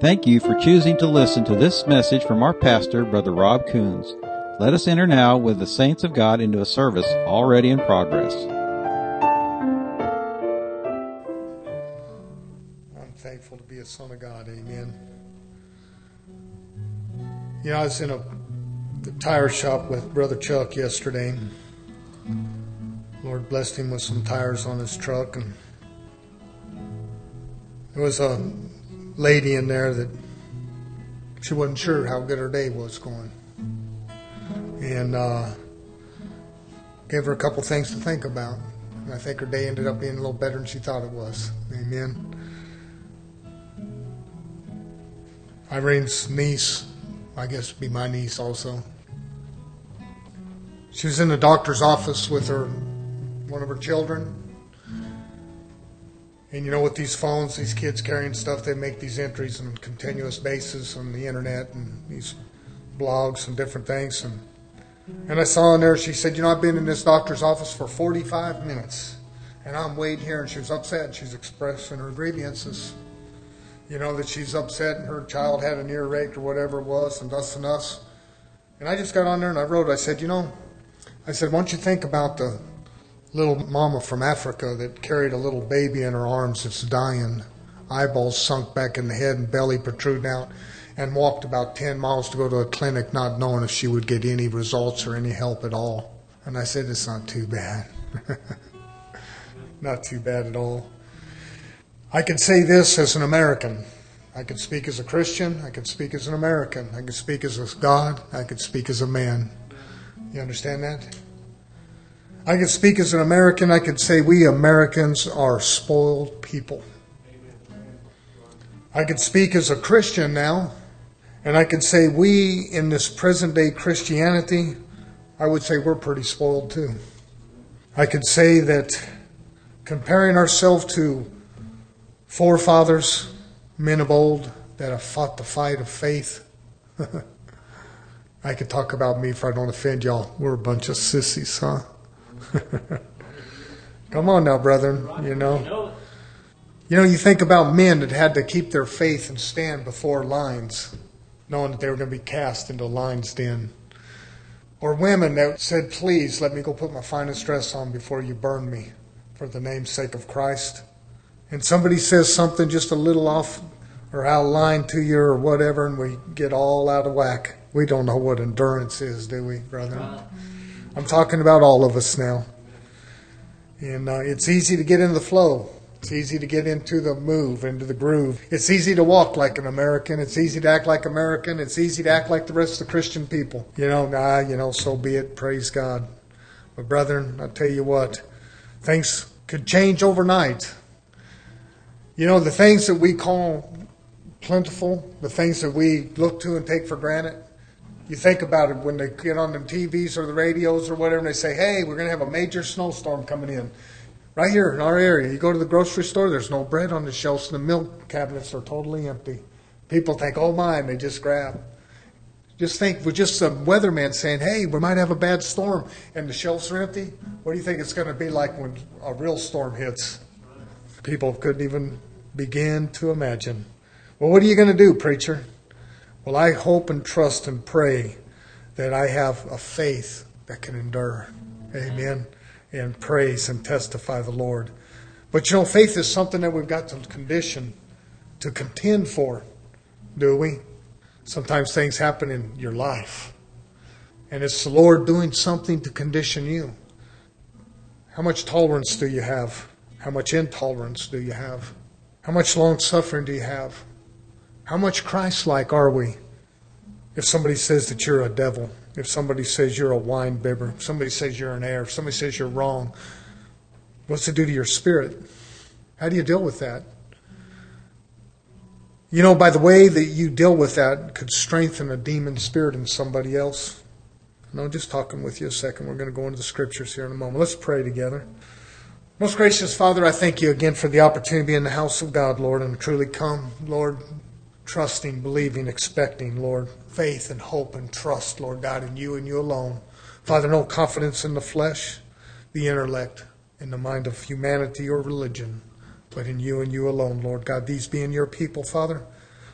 Thank you for choosing to listen to this message from our pastor, Brother Rob Coons. Let us enter now with the saints of God into a service already in progress. I'm thankful to be a son of God, amen. You know, I was in the tire shop with Brother Chuck yesterday. Lord blessed him with some tires on his truck, and there was a lady in there that she wasn't sure how good her day was going, and gave her a couple things to think about. And I think her day ended up being a little better than she thought it was. Amen. Irene's niece, I guess would be my niece also. She was in the doctor's office with one of her children. And you know, with these phones, these kids carrying stuff, they make these entries on a continuous basis on the internet and these blogs and different things. And I saw in there, she said, you know, I've been in this doctor's office for 45 minutes. And I'm waiting here. And she was upset. She's expressing her grievances. You know, that she's upset and her child had an ear raked or whatever it was, and thus and thus. And I just got on there and I wrote, I said, why don't you think about the little mama from Africa that carried a little baby in her arms that's dying, eyeballs sunk back in the head and belly protruding out, and walked about 10 miles to go to a clinic not knowing if she would get any results or any help at all. And I said, it's not too bad. Not too bad at all. I can say this as an American. I can speak as a Christian. I can speak as an American. I can speak as a God. I can speak as a man. You understand that? I can speak as an American. I can say we Americans are spoiled people. I can speak as a Christian now, and I can say we in this present day Christianity, I would say we're pretty spoiled too. I could say that comparing ourselves to forefathers, men of old that have fought the fight of faith, I could talk about me if I don't offend y'all. We're a bunch of sissies, huh? Come on now, brethren, you know. You think about men that had to keep their faith and stand before lions, knowing that they were going to be cast into a lion's den. Or women that said, please let me go put my finest dress on before you burn me for the name's sake of Christ. And somebody says something just a little off or out of line to you or whatever, and we get all out of whack. We don't know what endurance is, do we, brethren? I'm talking about all of us now. And it's easy to get into the flow. It's easy to get into the move, into the groove. It's easy to walk like an American. It's easy to act like American. It's easy to act like the rest of the Christian people. So be it. Praise God. But brethren, I tell you what, things could change overnight. The things that we call plentiful, the things that we look to and take for granted, you think about it when they get on the TVs or the radios or whatever, and they say, hey, we're going to have a major snowstorm coming in. Right here in our area, you go to the grocery store, there's no bread on the shelves, and the milk cabinets are totally empty. People think, oh my, and they just grab. Just think, with just some weatherman saying, hey, we might have a bad storm, and the shelves are empty. What do you think it's going to be like when a real storm hits? People couldn't even begin to imagine. Well, what are you going to do, preacher? Well, I hope and trust and pray that I have a faith that can endure. Amen. And praise and testify the Lord. But faith is something that we've got to condition, to contend for, do we? Sometimes things happen in your life, and it's the Lord doing something to condition you. How much tolerance do you have? How much intolerance do you have? How much long suffering do you have? How much Christ-like are we? If somebody says that you're a devil, if somebody says you're a wine bibber, if somebody says you're an heir, if somebody says you're wrong, what's it do to your spirit? How do you deal with that? By the way that you deal with that could strengthen a demon spirit in somebody else. And I'm just talking with you a second. We're going to go into the scriptures here in a moment. Let's pray together. Most gracious Father, I thank you again for the opportunity to be in the house of God, Lord, and truly come, Lord, trusting, believing, expecting, Lord, faith and hope and trust, Lord God, in you and you alone. Father, no confidence in the flesh, the intellect, in the mind of humanity or religion, but in you and you alone, Lord God. These being your people, Father,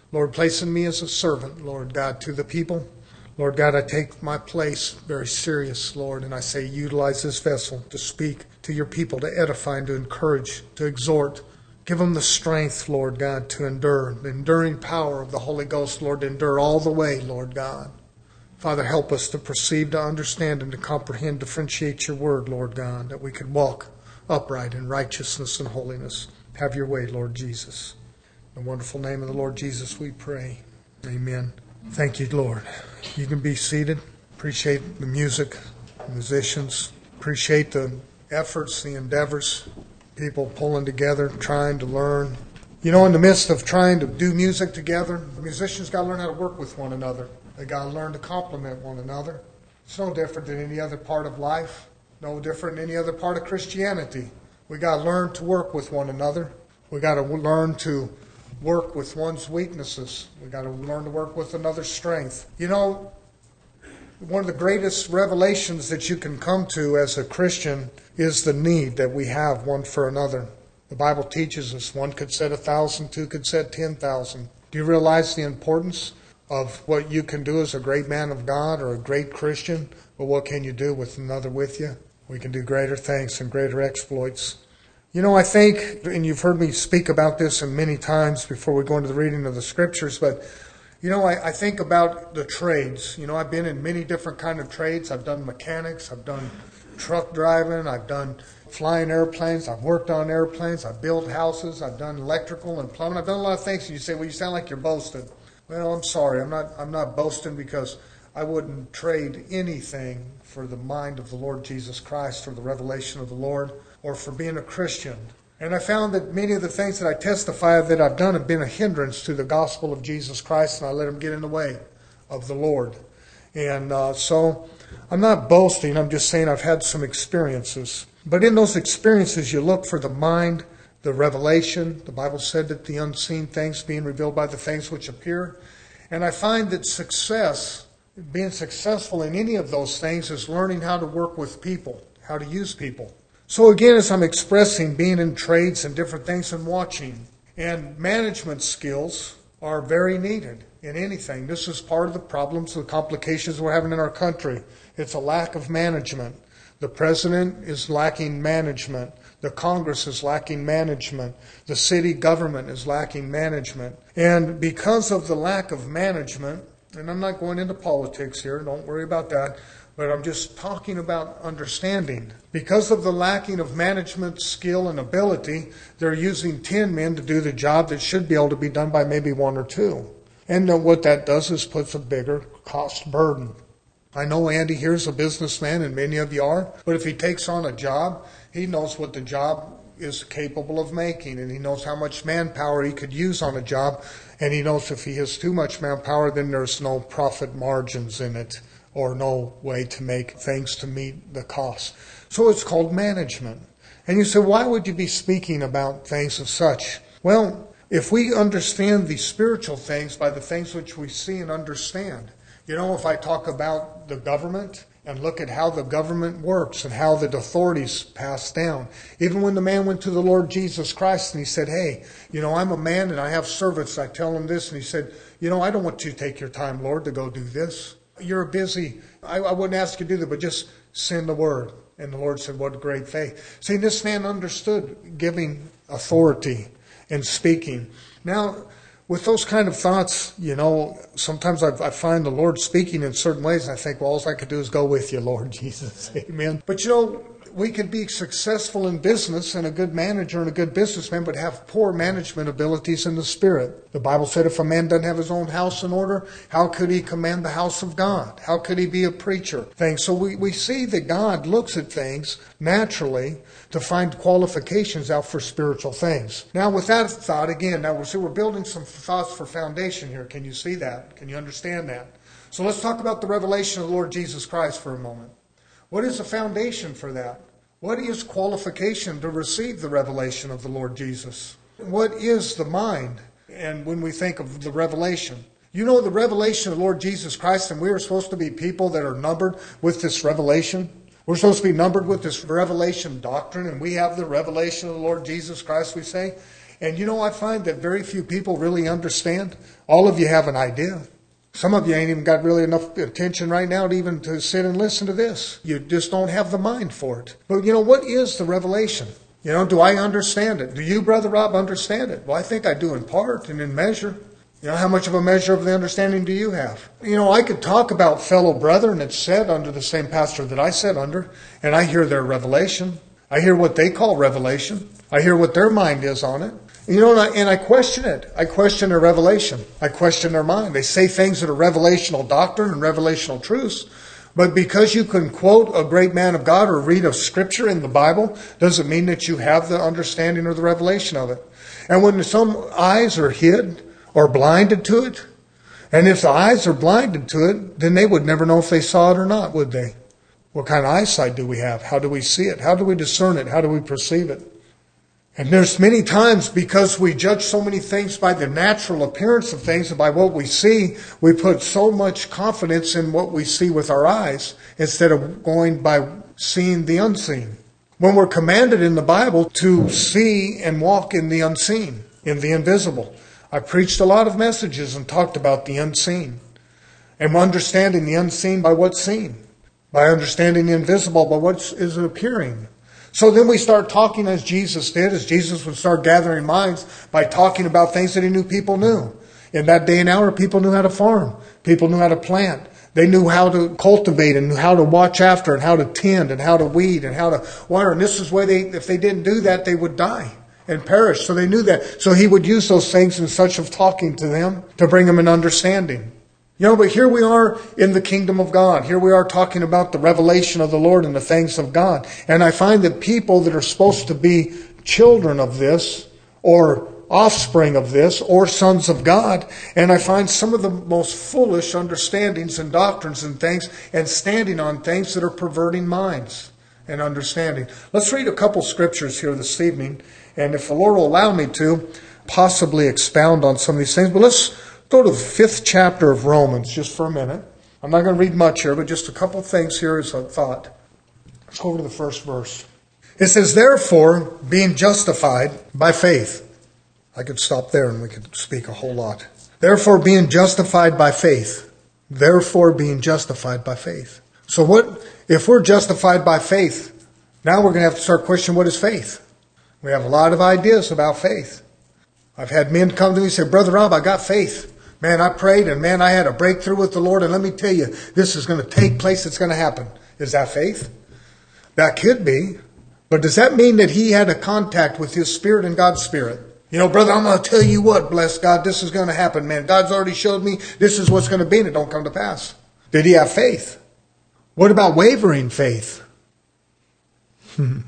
Lord, placing me as a servant, Lord God, to the people. Lord God, I take my place very serious, Lord, and I say utilize this vessel to speak to your people, to edify and to encourage, to exhort. Give them the strength, Lord God, to endure, the enduring power of the Holy Ghost, Lord, to endure all the way, Lord God. Father, help us to perceive, to understand, and to comprehend, differentiate your word, Lord God, that we could walk upright in righteousness and holiness. Have your way, Lord Jesus. In the wonderful name of the Lord Jesus we pray. Amen. Thank you, Lord. You can be seated. Appreciate the music, the musicians. Appreciate the efforts, the endeavors, people pulling together, trying to learn. You know, in the midst of trying to do music together, the musicians got to learn how to work with one another. They got to learn to complement one another. It's no different than any other part of life. No different than any other part of Christianity. We got to learn to work with one another. We got to learn to work with one's weaknesses. We got to learn to work with another's strength. You know, one of the greatest revelations that you can come to as a Christian is the need that we have one for another. The Bible teaches us one could set 1,000, two could set 10,000. Do you realize the importance of what you can do as a great man of God or a great Christian? But what can you do with another with you? We can do greater things and greater exploits. You know, I think, and you've heard me speak about this many times before we go into the reading of the scriptures, but, you know, I think about the trades. You know, I've been in many different kind of trades. I've done mechanics, I've done truck driving, I've done flying airplanes, I've worked on airplanes, I've built houses, I've done electrical and plumbing. I've done a lot of things, and you say, well, you sound like you're boasting. Well, I'm sorry, I'm not boasting, because I wouldn't trade anything for the mind of the Lord Jesus Christ or the revelation of the Lord or for being a Christian. And I found that many of the things that I testify that I've done have been a hindrance to the gospel of Jesus Christ, and I let them get in the way of the Lord. And so I'm not boasting, I'm just saying I've had some experiences. But in those experiences, you look for the mind, the revelation. The Bible said that the unseen things being revealed by the things which appear. And I find that success, being successful in any of those things, is learning how to work with people, how to use people. So again, as I'm expressing, being in trades and different things and watching, and management skills are very needed in anything. This is part of the problems, the complications we're having in our country. It's a lack of management. The president is lacking management. The Congress is lacking management. The city government is lacking management. And because of the lack of management, and I'm not going into politics here, don't worry about that, but I'm just talking about understanding. Because of the lacking of management skill and ability, they're using 10 men to do the job that should be able to be done by maybe 1 or 2. And what that does is puts a bigger cost burden. I know Andy here is a businessman, and many of you are, but if he takes on a job, he knows what the job is capable of making, and he knows how much manpower he could use on a job, and he knows if he has too much manpower, then there's no profit margins in it, or no way to make things to meet the cost. So it's called management. And you say, why would you be speaking about things as such? Well, if we understand the spiritual things by the things which we see and understand. You know, if I talk about the government and look at how the government works and how the authorities pass down. Even when the man went to the Lord Jesus Christ and he said, hey, you know, I'm a man and I have servants. I tell them this. And he said, you know, I don't want you to take your time, Lord, to go do this. You're busy. I wouldn't ask you to do that, but just send the word. And the Lord said, what great faith. See, this man understood giving authority and speaking. Now, with those kind of thoughts, you know, sometimes I find the Lord speaking in certain ways, and I think, well, all I could do is go with you, Lord Jesus. Amen. But, you know, we can be successful in business and a good manager and a good businessman, but have poor management abilities in the spirit. The Bible said if a man doesn't have his own house in order, how could he command the house of God? How could he be a preacher? So we see that God looks at things naturally to find qualifications out for spiritual things. Now, with that thought, again, now we're building some thoughts for foundation here. Can you see that? Can you understand that? So let's talk about the revelation of the Lord Jesus Christ for a moment. What is the foundation for that? What is qualification to receive the revelation of the Lord Jesus? What is the mind? And when we think of the revelation, you know the revelation of the Lord Jesus Christ, and we are supposed to be people that are numbered with this revelation. We're supposed to be numbered with this revelation doctrine, and we have the revelation of the Lord Jesus Christ, we say. And I find that very few people really understand. All of you have an idea. Some of you ain't even got really enough attention right now to even to sit and listen to this. You just don't have the mind for it. But what is the revelation? Do I understand it? Do you, Brother Rob, understand it? Well, I think I do in part and in measure. How much of a measure of the understanding do you have? I could talk about fellow brethren that sat under the same pastor that I sat under, and I hear their revelation. I hear what they call revelation. I hear what their mind is on it. And I question it. I question their revelation. I question their mind. They say things that are revelational doctrine and revelational truths. But because you can quote a great man of God or read a scripture in the Bible, doesn't mean that you have the understanding or the revelation of it. And when some eyes are hid or blinded to it, and if the eyes are blinded to it, then they would never know if they saw it or not, would they? What kind of eyesight do we have? How do we see it? How do we discern it? How do we perceive it? And there's many times, because we judge so many things by the natural appearance of things and by what we see, we put so much confidence in what we see with our eyes instead of going by seeing the unseen. When we're commanded in the Bible to see and walk in the unseen, in the invisible. I preached a lot of messages and talked about the unseen. And understanding the unseen by what's seen. By understanding the invisible by what is appearing. So then we start talking as Jesus did, as Jesus would start gathering minds by talking about things that he knew people knew. In that day and hour, people knew how to farm. People knew how to plant. They knew how to cultivate and how to watch after and how to tend and how to weed and how to water. And this is why if they didn't do that, they would die and perish. So they knew that. So he would use those things in such of talking to them to bring them an understanding. But here we are in the kingdom of God. Here we are talking about the revelation of the Lord and the things of God. And I find that people that are supposed to be children of this, or offspring of this, or sons of God, and I find some of the most foolish understandings and doctrines and things, and standing on things that are perverting minds and understanding. Let's read a couple scriptures here this evening, and if the Lord will allow me to, possibly expound on some of these things. But let's go to the 5th chapter of Romans just for a minute. I'm not going to read much here, but just a couple things here as a thought. Let's go over to the first verse. It says, therefore, being justified by faith. I could stop there and we could speak a whole lot. Therefore, being justified by faith. Therefore, being justified by faith. So what, if we're justified by faith, now we're going to have to start questioning what is faith. We have a lot of ideas about faith. I've had men come to me and say, Brother Rob, I got faith. Man, I prayed and man, I had a breakthrough with the Lord. And let me tell you, this is going to take place. It's going to happen. Is that faith? That could be. But does that mean that he had a contact with his spirit and God's spirit? Brother, I'm going to tell you what, bless God, this is going to happen, man. God's already showed me this is what's going to be and it don't come to pass. Did he have faith? What about wavering faith? Come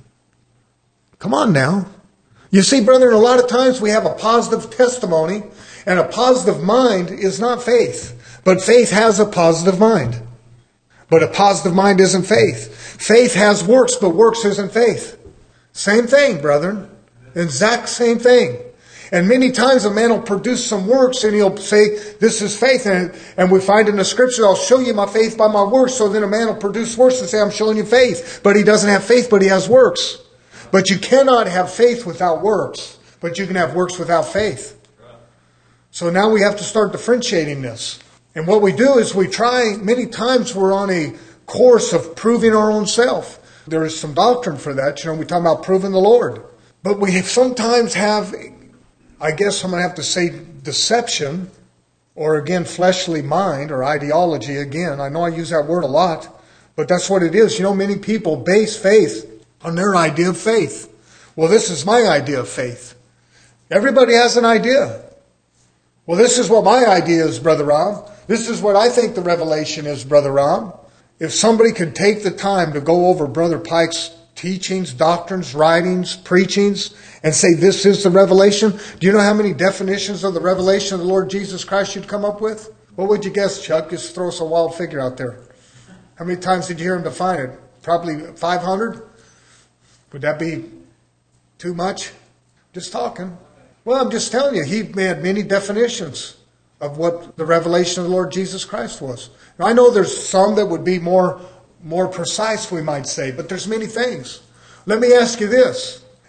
on now. You see, brethren, a lot of times we have a positive testimony, and a positive mind is not faith. But faith has a positive mind. But a positive mind isn't faith. Faith has works, but works isn't faith. Same thing, brethren. Exact same thing. And many times a man will produce some works and he'll say, this is faith. And we find in the scripture, I'll show you my faith by my works. So then a man will produce works and say, I'm showing you faith. But he doesn't have faith, but he has works. But you cannot have faith without works. But you can have works without faith. So now we have to start differentiating this. And what we do is we try, many times we're on a course of proving our own self. There is some doctrine for that. We talk about proving the Lord. But we sometimes have, I guess I'm going to have to say deception, or again, fleshly mind or ideology again. I know I use that word a lot, but that's what it is. Many people base faith on their idea of faith. Well, this is my idea of faith. Everybody has an idea. Well, this is what my idea is, Brother Rob. This is what I think the revelation is, Brother Rob. If somebody could take the time to go over Brother Pike's teachings, doctrines, writings, preachings, and say this is the revelation, do you know how many definitions of the revelation of the Lord Jesus Christ you'd come up with? What would you guess, Chuck? Just throw us a wild figure out there. How many times did you hear him define it? Probably 500? Would that be too much? Just talking. Well, I'm just telling you, he had many definitions of what the revelation of the Lord Jesus Christ was. Now, I know there's some that would be more precise, we might say, but there's many things. Let me ask you this.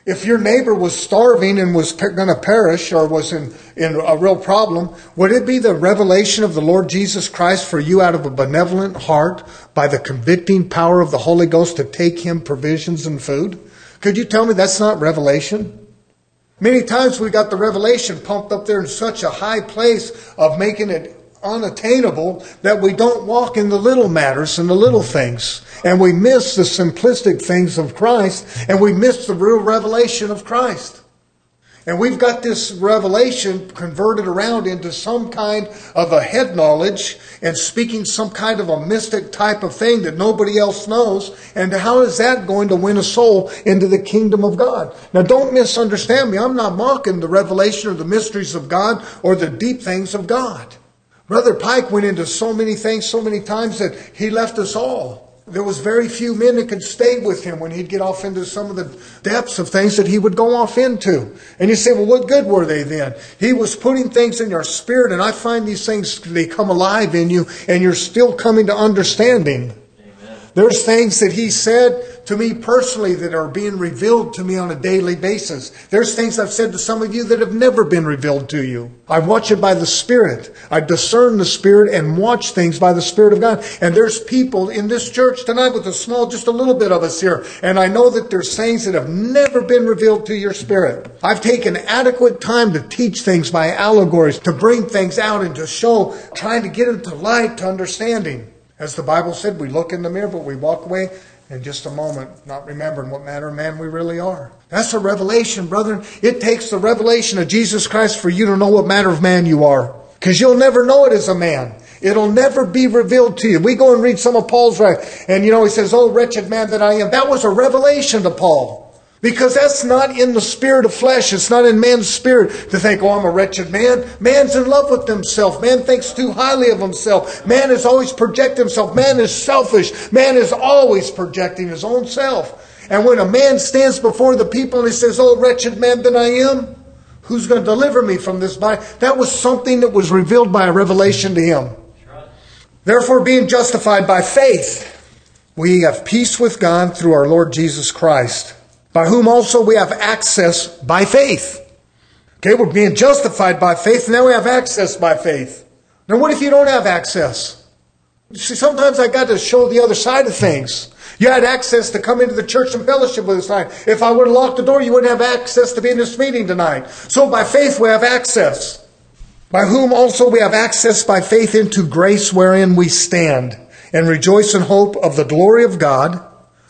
If your neighbor was starving and was going to perish or was in a real problem, would it be the revelation of the Lord Jesus Christ for you out of a benevolent heart by the convicting power of the Holy Ghost to take him provisions and food? Could you tell me that's not revelation? Many times we got the revelation pumped up there in such a high place of making it unattainable that we don't walk in the little matters and the little things. And we miss the simplistic things of Christ, and we miss the real revelation of Christ. And we've got this revelation converted around into some kind of a head knowledge and speaking some kind of a mystic type of thing that nobody else knows. And how is that going to win a soul into the kingdom of God? Now, don't misunderstand me. I'm not mocking the revelation or the mysteries of God or the deep things of God. Brother Pike went into so many things so many times that he left us all. There was very few men that could stay with him when he'd get off into some of the depths of things that he would go off into. And you say, well, what good were they then? He was putting things in your spirit, and I find these things, they come alive in you, and you're still coming to understanding. Amen. There's things that he said to me personally that are being revealed to me on a daily basis. There's things I've said to some of you that have never been revealed to you. I watch it by the Spirit. I discern the Spirit and watch things by the Spirit of God. And there's people in this church tonight with just a little bit of us here. And I know that there's things that have never been revealed to your spirit. I've taken adequate time to teach things by allegories, to bring things out and to show, trying to get into light, to understanding. As the Bible said, we look in the mirror, but we walk away in just a moment, not remembering what manner of man we really are. That's a revelation, brethren. It takes the revelation of Jesus Christ for you to know what manner of man you are. Because you'll never know it as a man. It'll never be revealed to you. We go and read some of Paul's writing, and he says, oh, wretched man that I am. That was a revelation to Paul. Because that's not in the spirit of flesh. It's not in man's spirit to think, oh, I'm a wretched man. Man's in love with himself. Man thinks too highly of himself. Man is always projecting himself. Man is selfish. Man is always projecting his own self. And when a man stands before the people and he says, oh, wretched man that I am, who's going to deliver me from this body? That was something that was revealed by a revelation to him. Therefore, being justified by faith, we have peace with God through our Lord Jesus Christ, by whom also we have access by faith. Okay, we're being justified by faith, and now we have access by faith. Now, what if you don't have access? See, sometimes I got to show the other side of things. You had access to come into the church and fellowship with us tonight. If I would have locked the door, you wouldn't have access to be in this meeting tonight. So by faith we have access. By whom also we have access by faith into grace wherein we stand, and rejoice in hope of the glory of God.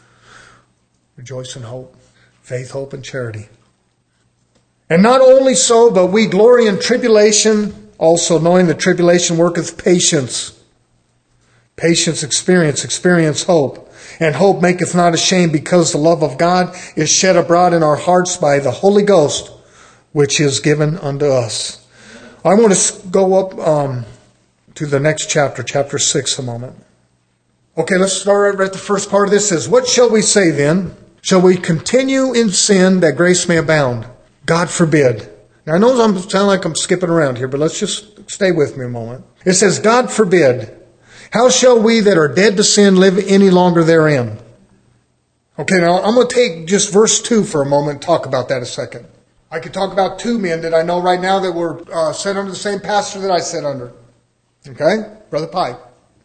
Rejoice in hope. Faith, hope, and charity. And not only so, but we glory in tribulation, also knowing that tribulation worketh patience. Patience, experience, hope. And hope maketh not ashamed, because the love of God is shed abroad in our hearts by the Holy Ghost, which is given unto us. I want to go up to the next chapter, chapter 6, a moment. Okay, let's start right at the first part of this. It says, what shall we say then? Shall we continue in sin that grace may abound? God forbid. Now I know I'm sounding like I'm skipping around here, but let's just stay with me a moment. It says, God forbid. How shall we that are dead to sin live any longer therein? Okay, now I'm going to take just verse 2 for a moment and talk about that a second. I could talk about two men that I know right now that were set under the same pastor that I sat under. Okay? Brother Pike.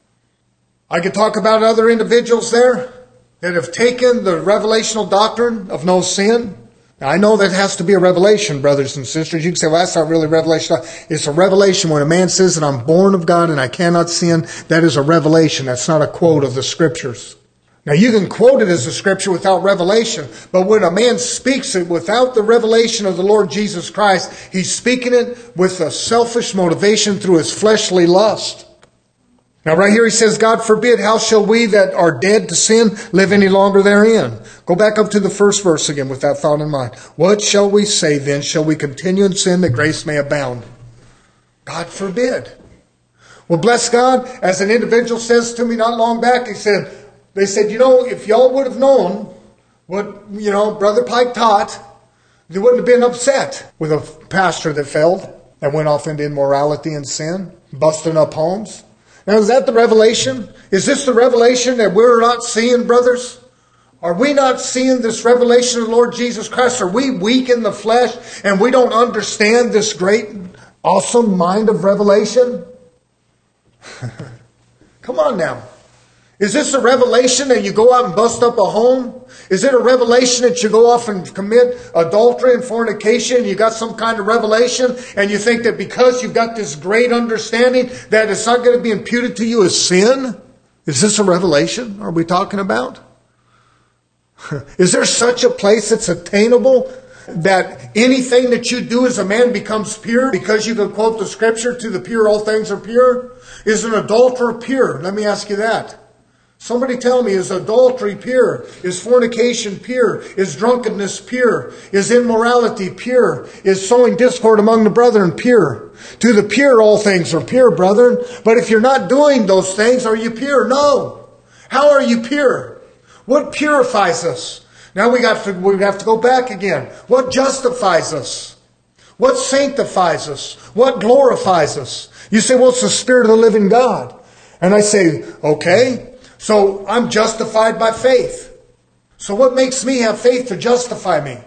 I could talk about other individuals there that have taken the revelational doctrine of no sin. Now, I know that has to be a revelation, brothers and sisters. You can say, well, that's not really revelation. It's a revelation when a man says that I'm born of God and I cannot sin. That is a revelation. That's not a quote of the Scriptures. Now, you can quote it as a Scripture without revelation. But when a man speaks it without the revelation of the Lord Jesus Christ, he's speaking it with a selfish motivation through his fleshly lust. Now right here he says, God forbid, how shall we that are dead to sin live any longer therein? Go back up to the first verse again with that thought in mind. What shall we say then? Shall we continue in sin that grace may abound? God forbid. Well, bless God, as an individual says to me not long back, they said, if y'all would have known what, Brother Pike taught, they wouldn't have been upset with a pastor that failed, that went off into immorality and sin, busting up homes. Now, is that the revelation? Is this the revelation that we're not seeing, brothers? Are we not seeing this revelation of the Lord Jesus Christ? Are we weak in the flesh and we don't understand this great, awesome mind of revelation? Come on now. Is this a revelation that you go out and bust up a home? Is it a revelation that you go off and commit adultery and fornication? You got some kind of revelation and you think that because you've got this great understanding that it's not going to be imputed to you as sin? Is this a revelation are we talking about? Is there such a place that's attainable that anything that you do as a man becomes pure because you can quote the scripture, to the pure all things are pure? Is an adulterer pure? Let me ask you that. Somebody tell me, is adultery pure? Is fornication pure? Is drunkenness pure? Is immorality pure? Is sowing discord among the brethren pure? To the pure all things are pure, brethren. But if you're not doing those things, are you pure? No. How are you pure? What purifies us? Now we have to go back again. What justifies us? What sanctifies us? What glorifies us? You say, well, it's the Spirit of the living God. And I say, okay, so I'm justified by faith. So what makes me have faith to justify me?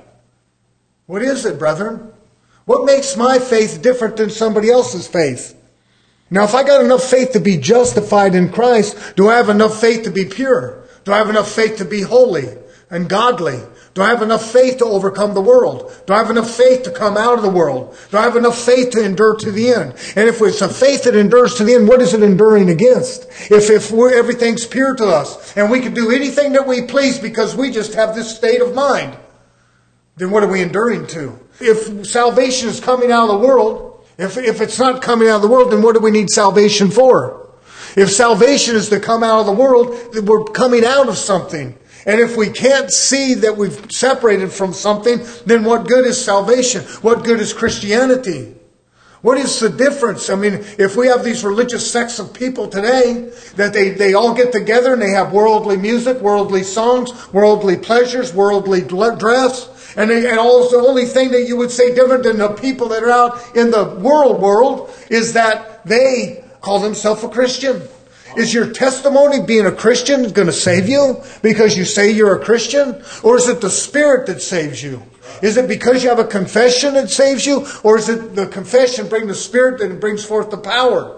What is it, brethren? What makes my faith different than somebody else's faith? Now, if I got enough faith to be justified in Christ, do I have enough faith to be pure? Do I have enough faith to be holy and godly? Do I have enough faith to overcome the world? Do I have enough faith to come out of the world? Do I have enough faith to endure to the end? And if it's a faith that endures to the end, what is it enduring against? If everything's pure to us and we can do anything that we please because we just have this state of mind, then what are we enduring to? If salvation is coming out of the world, if it's not coming out of the world, then what do we need salvation for? If salvation is to come out of the world, then we're coming out of something. And if we can't see that we've separated from something, then what good is salvation? What good is Christianity? What is the difference? I mean, if we have these religious sects of people today, that they all get together and they have worldly music, worldly songs, worldly pleasures, worldly dress, and all the only thing that you would say different than the people that are out in the world is that they call themselves a Christian. Is your testimony being a Christian going to save you because you say you're a Christian? Or is it the Spirit that saves you? Is it because you have a confession that saves you? Or is it the confession bring the Spirit that brings forth the power?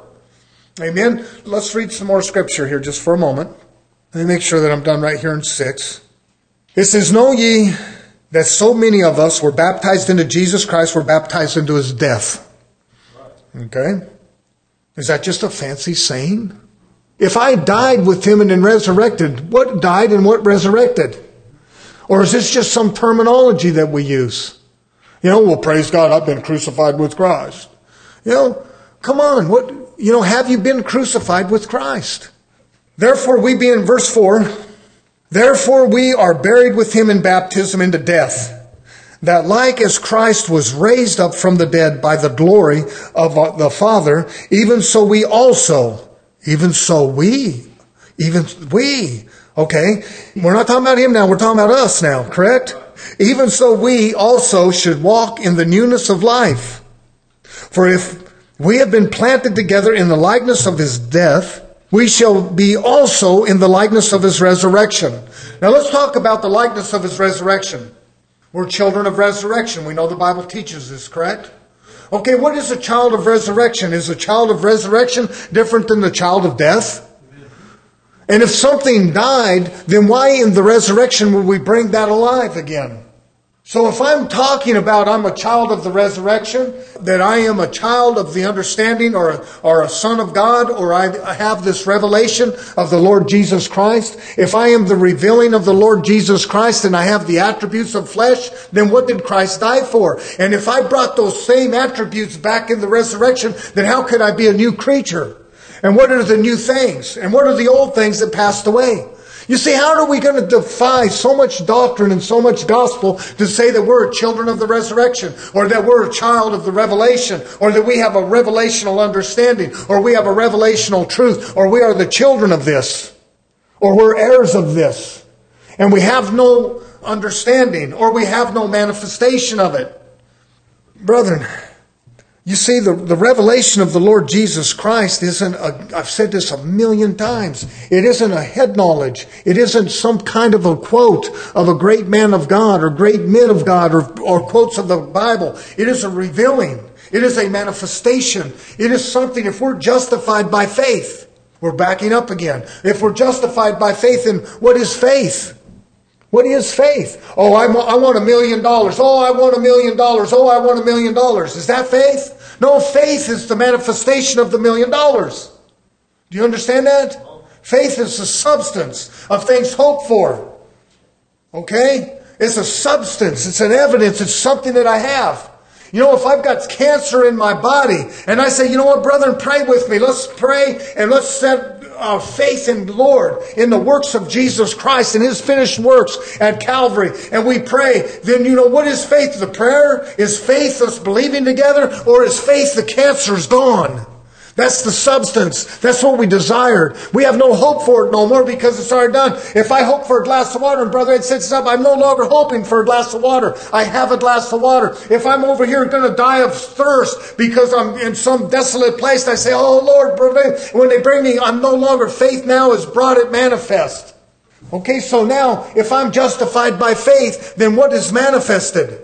Amen. Let's read some more scripture here just for a moment. Let me make sure that I'm done right here in 6. It says, know ye that so many of us were baptized into Jesus Christ, were baptized into His death. Okay. Is that just a fancy saying? If I died with Him and then resurrected, what died and what resurrected? Or is this just some terminology that we use? Well, praise God, I've been crucified with Christ. Come on, have you been crucified with Christ? Therefore we be in verse 4, therefore we are buried with Him in baptism into death, that like as Christ was raised up from the dead by the glory of the Father, even we, okay? We're not talking about Him now, we're talking about us now, correct? Even so we also should walk in the newness of life. For if we have been planted together in the likeness of His death, we shall be also in the likeness of His resurrection. Now let's talk about the likeness of His resurrection. We're children of resurrection. We know the Bible teaches this, correct? Okay, what is a child of resurrection? Is a child of resurrection different than the child of death? And if something died, then why in the resurrection would we bring that alive again? So if I'm talking about I'm a child of the resurrection, that I am a child of the understanding or a son of God, or I have this revelation of the Lord Jesus Christ, if I am the revealing of the Lord Jesus Christ and I have the attributes of flesh, then what did Christ die for? And if I brought those same attributes back in the resurrection, then how could I be a new creature? And what are the new things? And what are the old things that passed away? You see, how are we going to defy so much doctrine and so much gospel to say that we're children of the resurrection, or that we're a child of the revelation, or that we have a revelational understanding, or we have a revelational truth, or we are the children of this, or we're heirs of this, and we have no understanding, or we have no manifestation of it? Brethren, You see, the revelation of the Lord Jesus Christ isn't I've said this a million times. It isn't a head knowledge. It isn't some kind of a quote of a great man of God or great men of God or quotes of the Bible. It is a revealing. It is a manifestation. It is something, if we're justified by faith, we're backing up again. If we're justified by faith, then what is faith? What is faith? Oh, I want $1 million. Oh, I want $1 million. Oh, I want $1 million. Is that faith? No, faith is the manifestation of the $1 million. Do you understand that? Faith is the substance of things hoped for. Okay? It's a substance. It's an evidence. It's something that I have. You know, if I've got cancer in my body and I say, you know what, brethren, pray with me. Let's pray and let's set our faith in the Lord, in the works of Jesus Christ and His finished works at Calvary. And we pray. Then, you know, what is faith? The prayer? Is faith us believing together? Or is faith the cancer's gone? That's the substance. That's what we desired. We have no hope for it no more because it's already done. If I hope for a glass of water and Brother Ed sits up, I'm no longer hoping for a glass of water. I have a glass of water. If I'm over here going to die of thirst because I'm in some desolate place, I say, oh Lord, Brother Ed, when they bring me, I'm no longer, faith now has brought it manifest. Okay, so now if I'm justified by faith, then what is manifested?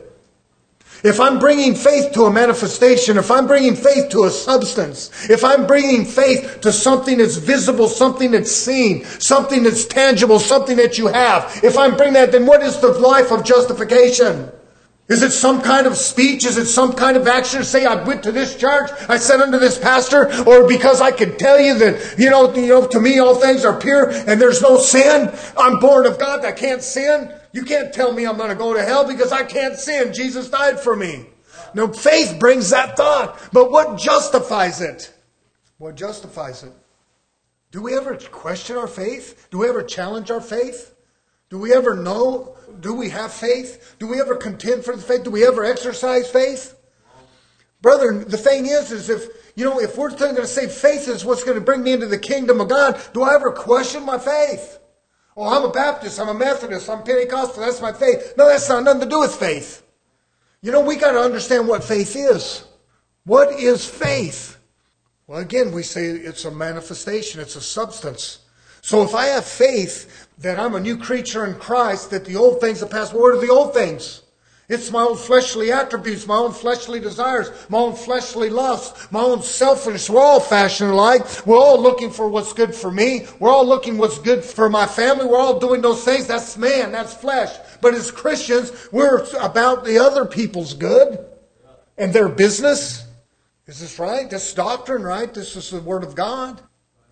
If I'm bringing faith to a manifestation, if I'm bringing faith to a substance, if I'm bringing faith to something that's visible, something that's seen, something that's tangible, something that you have, if I'm bringing that, then what is the life of justification? Is it some kind of speech? Is it some kind of action? Say, I went to this church, I said unto this pastor, or because I could tell you that, you know, to me all things are pure and there's no sin. I'm born of God, I can't sin. You can't tell me I'm going to go to hell because I can't sin. Jesus died for me. No, faith brings that thought. But what justifies it? What justifies it? Do we ever question our faith? Do we ever challenge our faith? Do we ever know? Do we have faith? Do we ever contend for the faith? Do we ever exercise faith? Brethren, the thing is if we're going to say faith is what's going to bring me into the kingdom of God, do I ever question my faith? Oh, I'm a Baptist, I'm a Methodist, I'm Pentecostal, that's my faith. No, that's not nothing to do with faith. You know, we got to understand what faith is. What is faith? Well, again, we say it's a manifestation, it's a substance. So if I have faith that I'm a new creature in Christ, that the old things have passed, what are the old things? It's my own fleshly attributes, my own fleshly desires, my own fleshly lusts, my own selfishness. We're all fashioned alike. We're all looking for what's good for me. We're all looking what's good for my family. We're all doing those things. That's man, that's flesh. But as Christians, we're about the other people's good and their business. Is this right? This is doctrine, right? This is the Word of God.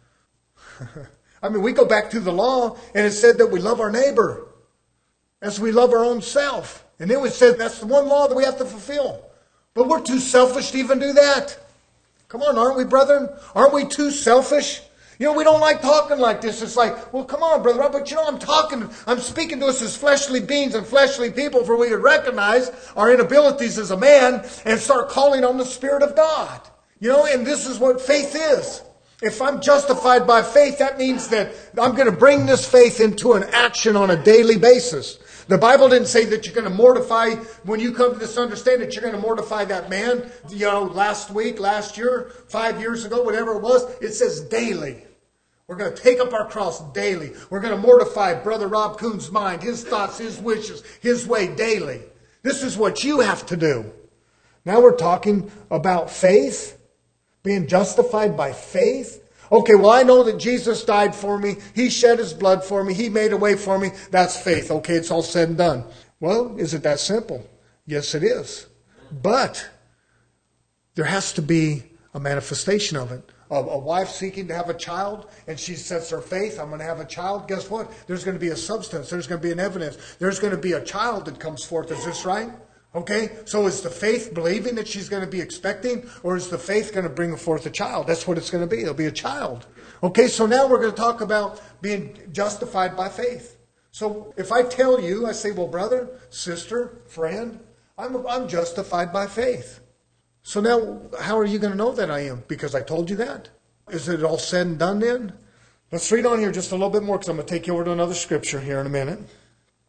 I mean, we go back to the law and it said that we love our neighbor as we love our own self. And then we said that's the one law that we have to fulfill. But we're too selfish to even do that. Come on, aren't we, brethren? Aren't we too selfish? You know, we don't like talking like this. It's like, well, come on, brother. But you know, I'm speaking to us as fleshly beings and fleshly people, for we would recognize our inabilities as a man and start calling on the Spirit of God. You know, and this is what faith is. If I'm justified by faith, that means that I'm going to bring this faith into an action on a daily basis. The Bible didn't say that you're going to mortify, when you come to this understanding, that you're going to mortify that man, you know, last week, last year, 5 years ago, whatever it was. It says daily. We're going to take up our cross daily. We're going to mortify Brother Rob Coon's mind, his thoughts, his wishes, his way daily. This is what you have to do. Now we're talking about faith, being justified by faith. Okay, well, I know that Jesus died for me. He shed His blood for me. He made a way for me. That's faith. Okay, it's all said and done. Well, is it that simple? Yes, it is. But there has to be a manifestation of it. A wife seeking to have a child, and she sets her faith, I'm going to have a child. Guess what? There's going to be a substance. There's going to be an evidence. There's going to be a child that comes forth. Is this right? Okay, so is the faith believing that she's going to be expecting, or is the faith going to bring forth a child? That's what it's going to be. It'll be a child. Okay, so now we're going to talk about being justified by faith. So if I tell you, I say, well, brother, sister, friend, I'm justified by faith. So now, how are you going to know that I am? Because I told you that. Is it all said and done then? Let's read on here just a little bit more, because I'm going to take you over to another scripture here in a minute.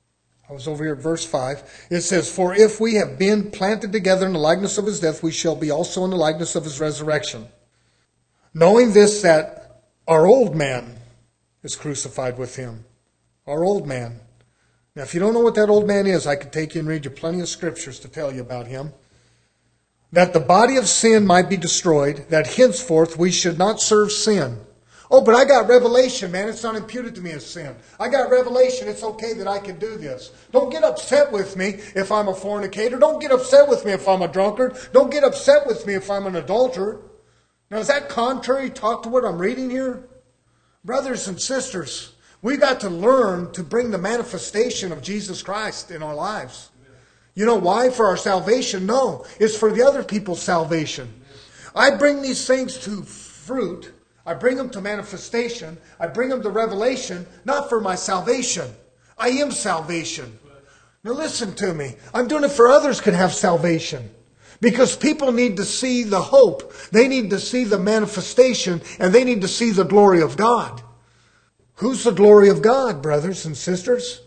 I was over here at verse 5. It says, for if we have been planted together in the likeness of his death, we shall be also in the likeness of his resurrection. Knowing this, that our old man is crucified with him. Our old man. Now, if you don't know what that old man is, I could take you and read you plenty of scriptures to tell you about him. That the body of sin might be destroyed, that henceforth we should not serve sin. Oh, but I got revelation, man. It's not imputed to me as sin. I got revelation. It's okay that I can do this. Don't get upset with me if I'm a fornicator. Don't get upset with me if I'm a drunkard. Don't get upset with me if I'm an adulterer. Now, is that contrary talk to what I'm reading here? Brothers and sisters, we got to learn to bring the manifestation of Jesus Christ in our lives. You know why? For our salvation? No. It's for the other people's salvation. I bring these things to fruit. I bring them to manifestation. I bring them to revelation, not for my salvation. I am salvation. Now listen to me. I'm doing it for others can have salvation. Because people need to see the hope. They need to see the manifestation. And they need to see the glory of God. Who's the glory of God, brothers and sisters?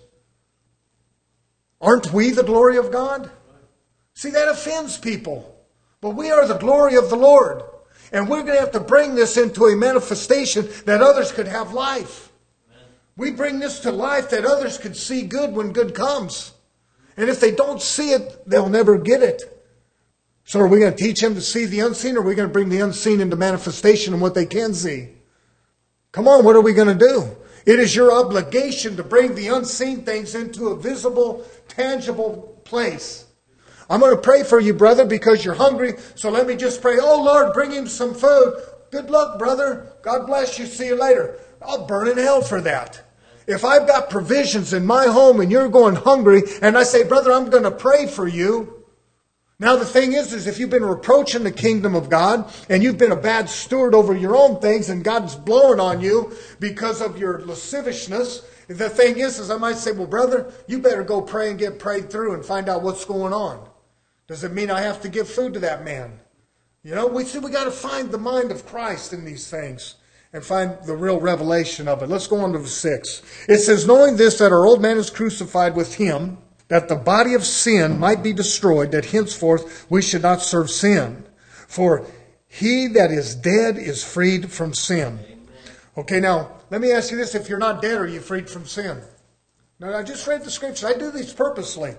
Aren't we the glory of God? See, that offends people. But we are the glory of the Lord. And we're going to have to bring this into a manifestation that others could have life. We bring this to life that others could see good when good comes. And if they don't see it, they'll never get it. So are we going to teach them to see the unseen, or are we going to bring the unseen into manifestation and what they can see? Come on, what are we going to do? It is your obligation to bring the unseen things into a visible, tangible place. I'm going to pray for you, brother, because you're hungry. So let me just pray. Oh, Lord, bring him some food. Good luck, brother. God bless you. See you later. I'll burn in hell for that. If I've got provisions in my home and you're going hungry and I say, brother, I'm going to pray for you. Now, the thing is if you've been reproaching the kingdom of God and you've been a bad steward over your own things and God's blowing on you because of your lasciviousness, the thing is I might say, well, brother, you better go pray and get prayed through and find out what's going on. Does it mean I have to give food to that man? You know, we got to find the mind of Christ in these things and find the real revelation of it. Let's go on to verse 6. It says, knowing this, that our old man is crucified with him, that the body of sin might be destroyed, that henceforth we should not serve sin. For he that is dead is freed from sin. Okay, now, let me ask you this. If you're not dead, are you freed from sin? Now, I just read the scripture. I do these purposely.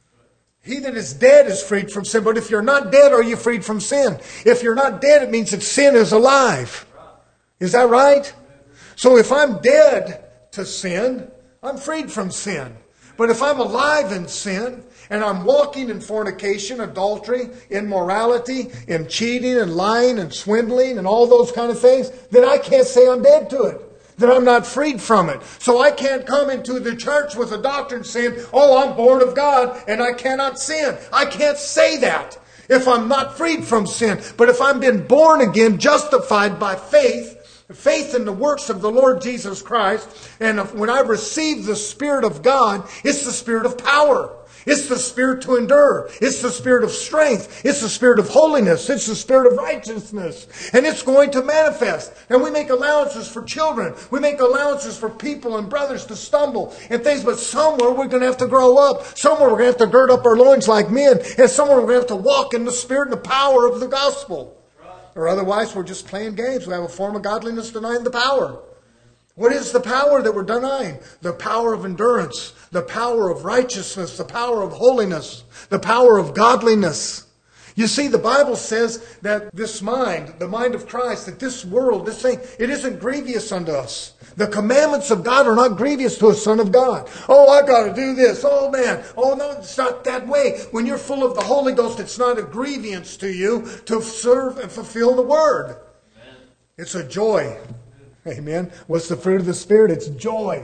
He that is dead is freed from sin. But if you're not dead, are you freed from sin? If you're not dead, it means that sin is alive. Is that right? So if I'm dead to sin, I'm freed from sin. But if I'm alive in sin, and I'm walking in fornication, adultery, immorality, in cheating and lying and swindling and all those kind of things, then I can't say I'm dead to it. That I'm not freed from it. So I can't come into the church with a doctrine saying, oh, I'm born of God and I cannot sin. I can't say that if I'm not freed from sin. But if I've been born again, justified by faith in the works of the Lord Jesus Christ, and when I receive the Spirit of God, it's the Spirit of power. It's the Spirit to endure. It's the Spirit of strength. It's the Spirit of holiness. It's the Spirit of righteousness. And it's going to manifest. And we make allowances for children. We make allowances for people and brothers to stumble and things. But somewhere we're going to have to grow up. Somewhere we're going to have to gird up our loins like men. And somewhere we're going to have to walk in the Spirit and the power of the gospel. Or otherwise we're just playing games. We have a form of godliness denying the power. What is the power that we're denying? The power of endurance, the power of righteousness, the power of holiness, the power of godliness. You see, the Bible says that this mind, the mind of Christ, that this world, this thing, it isn't grievous unto us. The commandments of God are not grievous to a son of God. Oh, I got to do this. Oh, man. Oh, no, it's not that way. When you're full of the Holy Ghost, it's not a grievance to you to serve and fulfill the Word. Amen. It's a joy. Amen. What's the fruit of the Spirit? It's joy.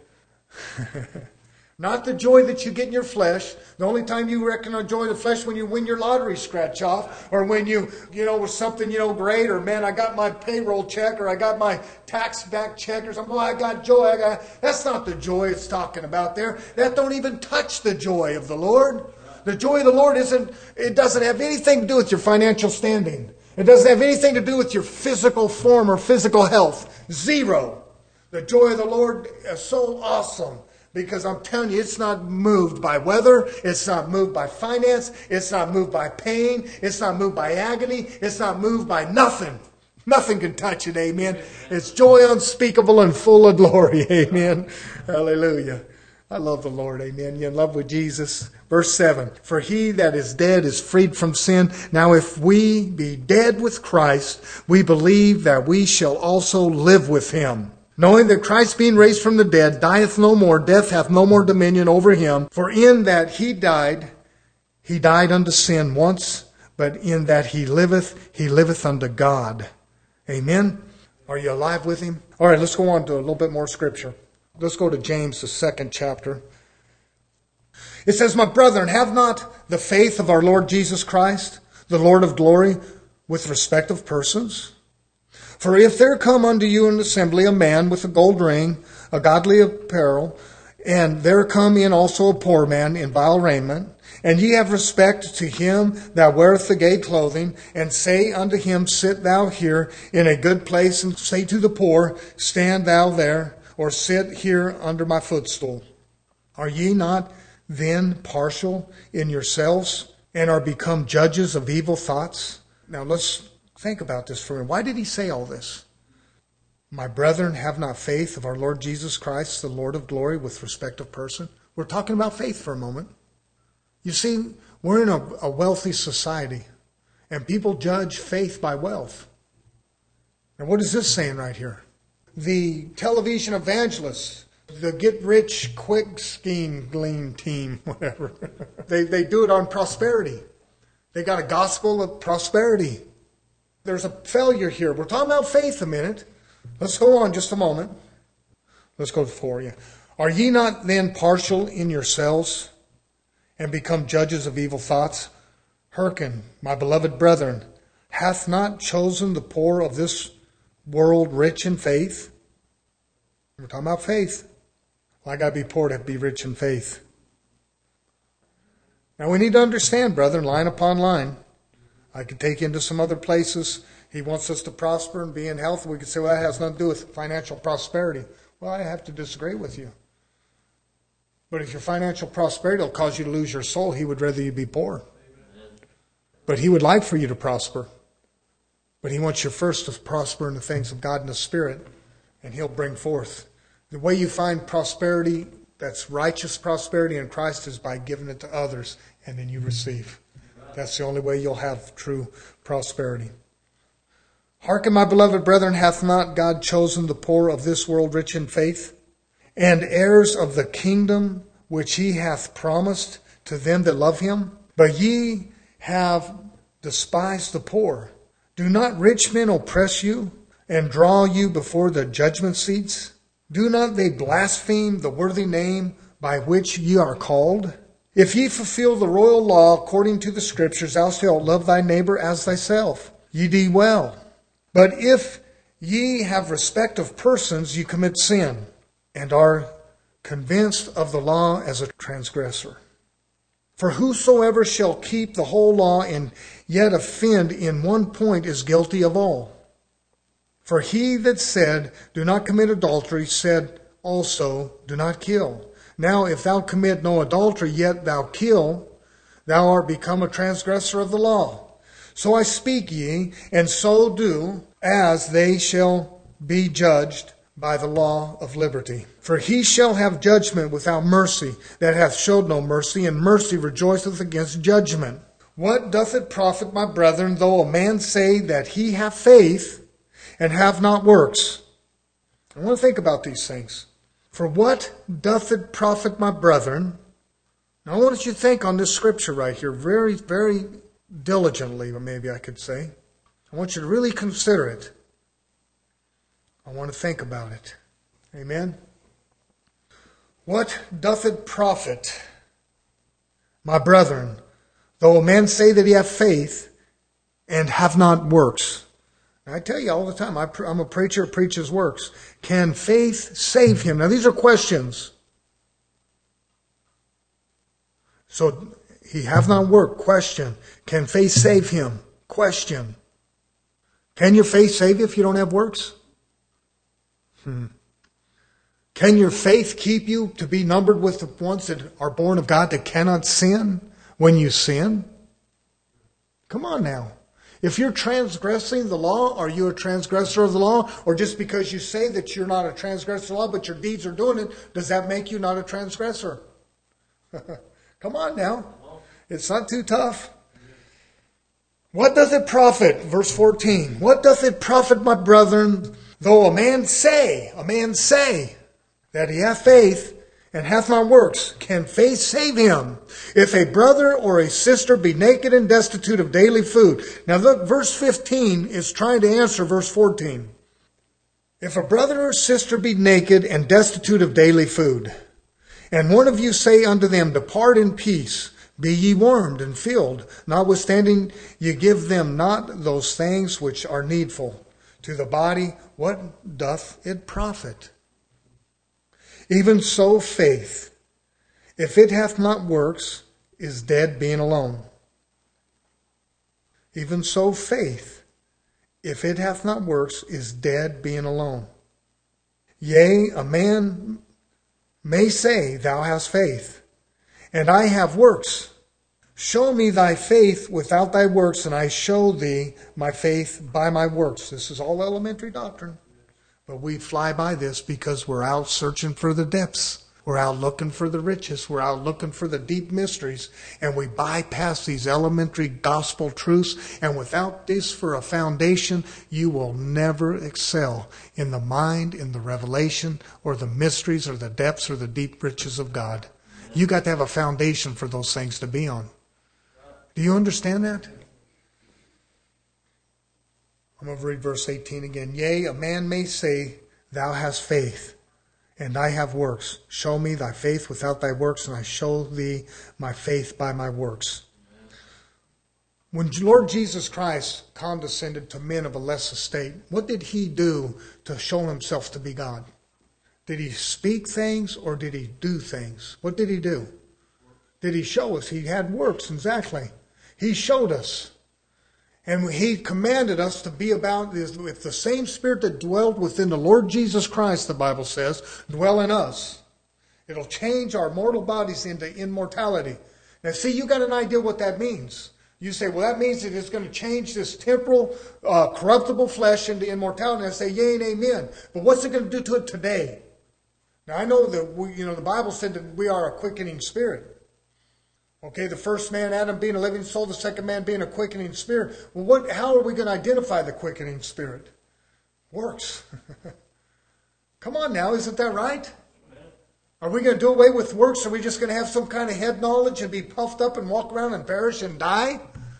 Not the joy that you get in your flesh. The only time you reckon on joy of the flesh when you win your lottery scratch off, or when you with something, great, or man, I got my payroll check, or I got my tax back check, or something. Oh, I got joy. That's not the joy it's talking about there. That don't even touch the joy of the Lord. The joy of the Lord it doesn't have anything to do with your financial standing. It doesn't have anything to do with your physical form or physical health. Zero. The joy of the Lord is so awesome Because I'm telling you, it's not moved by weather. It's not moved by finance. It's not moved by pain. It's not moved by agony. It's not moved by nothing. Nothing can touch it, amen. It's joy unspeakable and full of glory, amen. Hallelujah. I love the Lord, amen. You in love with Jesus? Verse 7, for he that is dead is freed from sin. Now if we be dead with Christ, we believe that we shall also live with him. Knowing that Christ being raised from the dead dieth no more, death hath no more dominion over him. For in that he died unto sin once, but in that he liveth unto God. Amen. Are you alive with him? All right, let's go on to a little bit more scripture. Let's go to James, the 2nd chapter. It says, my brethren, have not the faith of our Lord Jesus Christ, the Lord of glory, with respect of persons. For if there come unto you in assembly a man with a gold ring, a godly apparel, and there come in also a poor man in vile raiment, and ye have respect to him that weareth the gay clothing, and say unto him, sit thou here in a good place, and say to the poor, stand thou there, or sit here under my footstool. Are ye not then partial in yourselves, and are become judges of evil thoughts? Now let's think about this for a minute. Why did he say all this? My brethren, have not faith of our Lord Jesus Christ, the Lord of glory, with respect of person. We're talking about faith for a moment. You see, we're in a wealthy society, and people judge faith by wealth. And what is this saying right here? The television evangelists, the get-rich-quick scheme glean team, whatever, they do it on prosperity. They got a gospel of prosperity. There's a failure here. We're talking about faith a minute. Let's go on just a moment. Let's go to 4. Yeah. Are ye not then partial in yourselves, and become judges of evil thoughts? Hearken, my beloved brethren, hath not chosen the poor of this world rich in faith? We're talking about faith. Well, I got to be poor to be rich in faith. Now we need to understand, brethren, line upon line. I could take you into some other places. He wants us to prosper and be in health. We could say, well, that has nothing to do with financial prosperity. Well, I have to disagree with you. But if your financial prosperity will cause you to lose your soul, he would rather you be poor. But he would like for you to prosper. But he wants you first to prosper in the things of God and the Spirit, and he'll bring forth. The way you find prosperity, that's righteous prosperity in Christ, is by giving it to others, and then you receive. That's the only way you'll have true prosperity. Hearken, my beloved brethren, hath not God chosen the poor of this world rich in faith, and heirs of the kingdom which he hath promised to them that love him? But ye have despised the poor. Do not rich men oppress you, and draw you before the judgment seats? Do not they blaspheme the worthy name by which ye are called? If ye fulfill the royal law according to the Scriptures, thou shalt love thy neighbor as thyself, ye do well. But if ye have respect of persons, ye commit sin, and are convinced of the law as a transgressor. For whosoever shall keep the whole law and yet offend in one point is guilty of all. For he that said, do not commit adultery, said also, do not kill. Now if thou commit no adultery, yet thou kill, thou art become a transgressor of the law. So I speak ye, and so do, as they shall be judged by the law of liberty. For he shall have judgment without mercy, that hath showed no mercy, and mercy rejoiceth against judgment. What doth it profit, my brethren, though a man say that he have faith, and have not works? I want to think about these things. For what doth it profit, my brethren? Now I want you to think on this scripture right here very, very diligently, or maybe I could say. I want you to really consider it. I want to think about it. Amen? What doth it profit, my brethren, though a man say that he have faith and have not works? I tell you all the time, I'm a preacher who preaches works. Can faith save him? Now these are questions. So he have not worked. Question. Can faith save him? Question. Can your faith save you if you don't have works? Can your faith keep you to be numbered with the ones that are born of God that cannot sin when you sin? Come on now. If you're transgressing the law, are you a transgressor of the law? Or just because you say that you're not a transgressor of the law, but your deeds are doing it, does that make you not a transgressor? Come on now. It's not too tough. What doth it profit? Verse 14. What doth it profit, my brethren, though a man say that he hath faith and hath not works? Can faith save him? If a brother or a sister be naked and destitute of daily food. Now look, verse 15 is trying to answer verse 14. If a brother or sister be naked and destitute of daily food, and one of you say unto them, depart in peace, be ye warmed and filled, notwithstanding ye give them not those things which are needful to the body, what doth it profit? Even so faith, if it hath not works, is dead being alone. Even so faith, if it hath not works, is dead being alone. Yea, a man may say, thou hast faith, and I have works. Show me thy faith without thy works, and I show thee my faith by my works. This is all elementary doctrine. But we fly by this because we're out searching for the depths. We're out looking for the riches. We're out looking for the deep mysteries. And we bypass these elementary gospel truths. And without this for a foundation, you will never excel in the mind, in the revelation, or the mysteries, or the depths, or the deep riches of God. You got to have a foundation for those things to be on. Do you understand that? I'm going to read verse 18 again. Yea, a man may say, thou hast faith, and I have works. Show me thy faith without thy works, and I show thee my faith by my works. When Lord Jesus Christ condescended to men of a less estate, what did he do to show himself to be God? Did he speak things or did he do things? What did he do? Did he show us? He had works, exactly. He showed us. And he commanded us to be about this with the same spirit that dwelled within the Lord Jesus Christ, the Bible says, dwell in us. It'll change our mortal bodies into immortality. Now see, you got an idea what that means. You say, well, that means that it's going to change this temporal, corruptible flesh into immortality. And I say, yea and amen. But what's it going to do to it today? Now I know that the Bible said that we are a quickening spirit. Okay, the first man, Adam, being a living soul, the second man being a quickening spirit. Well, how are we going to identify the quickening spirit? Works. Come on now, isn't that right? Are we going to do away with works? Are we just going to have some kind of head knowledge and be puffed up and walk around and perish and die?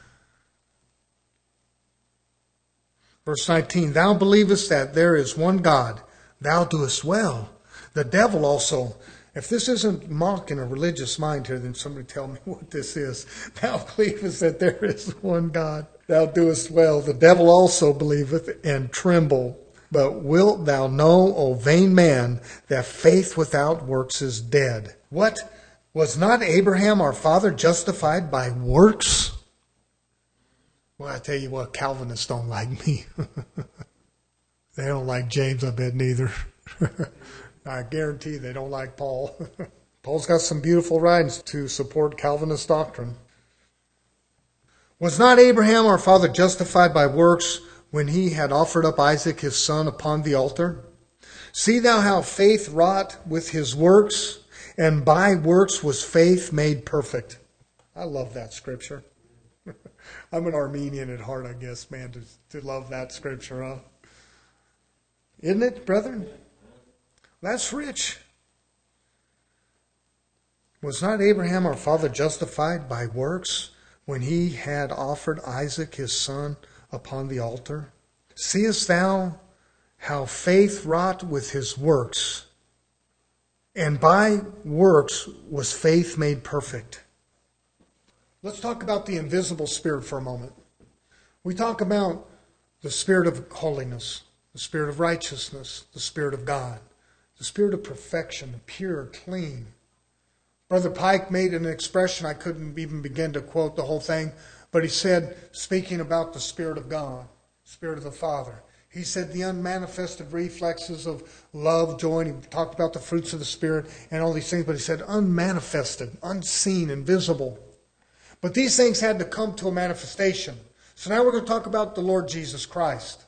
Verse 19, thou believest that there is one God. Thou doest well. The devil also. If this isn't mocking a religious mind here, then somebody tell me what this is. Thou believest that there is one God. Thou doest well. The devil also believeth and tremble. But wilt thou know, O vain man, that faith without works is dead? What? Was not Abraham our father justified by works? Well, I tell you what, Calvinists don't like me. They don't like James, I bet, neither. I guarantee they don't like Paul. Paul's got some beautiful writings to support Calvinist doctrine. Was not Abraham our father justified by works when he had offered up Isaac his son upon the altar? See thou how faith wrought with his works, and by works was faith made perfect. I love that scripture. I'm an Armenian at heart, I guess, man, to love that scripture, huh? Isn't it, brethren? That's rich. Was not Abraham our father justified by works when he had offered Isaac his son upon the altar? Seest thou how faith wrought with his works, and by works was faith made perfect? Let's talk about the invisible spirit for a moment. We talk about the spirit of holiness, the spirit of righteousness, the spirit of God. The spirit of perfection, pure, clean. Brother Pike made an expression, I couldn't even begin to quote the whole thing, but he said, speaking about the Spirit of God, Spirit of the Father, He said the unmanifested reflexes of love, joy, and he talked about the fruits of the Spirit and all these things, but he said unmanifested, unseen, invisible. But these things had to come to a manifestation. So now we're going to talk about the Lord Jesus Christ.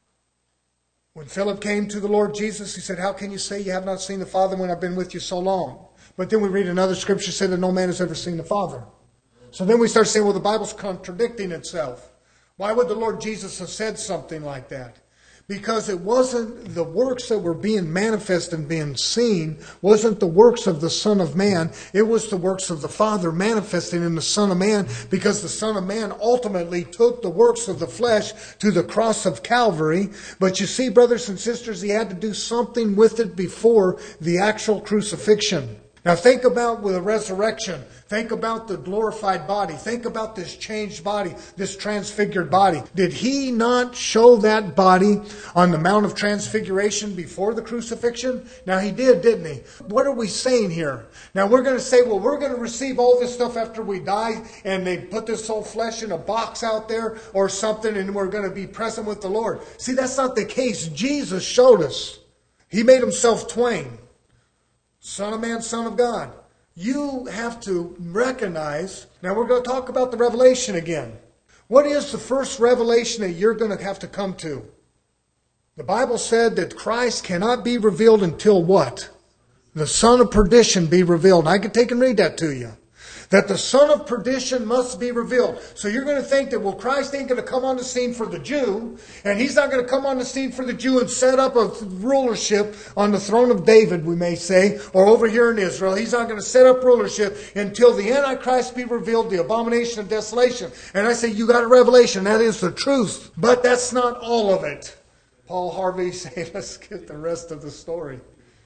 When Philip came to the Lord Jesus, he said, how can you say you have not seen the Father when I've been with you so long? But then we read another scripture saying that no man has ever seen the Father. So then we start saying, well, the Bible's contradicting itself. Why would the Lord Jesus have said something like that? Because it wasn't the works that were being manifested and being seen, wasn't the works of the Son of Man. It was the works of the Father manifesting in the Son of Man, because the Son of Man ultimately took the works of the flesh to the cross of Calvary. But you see, brothers and sisters, he had to do something with it before the actual crucifixion. Now think about with the resurrection. Think about the glorified body. Think about this changed body, this transfigured body. Did he not show that body on the Mount of Transfiguration before the crucifixion? Now he did, didn't he? What are we saying here? Now we're going to say, well, we're going to receive all this stuff after we die, and they put this whole flesh in a box out there or something, and we're going to be present with the Lord. See, that's not the case. Jesus showed us. He made himself twain. Son of Man, Son of God. You have to recognize, now we're going to talk about the revelation again. What is the first revelation that you're going to have to come to? The Bible said that Christ cannot be revealed until what? The son of perdition be revealed. And I can take and read that to you. That the son of perdition must be revealed. So you're going to think that, well, Christ ain't going to come on the scene for the Jew, and he's not going to come on the scene for the Jew and set up a rulership on the throne of David, we may say, or over here in Israel. He's not going to set up rulership until the Antichrist be revealed, the abomination of desolation. And I say, you got a revelation. That is the truth. But that's not all of it. Paul Harvey said, let's get the rest of the story.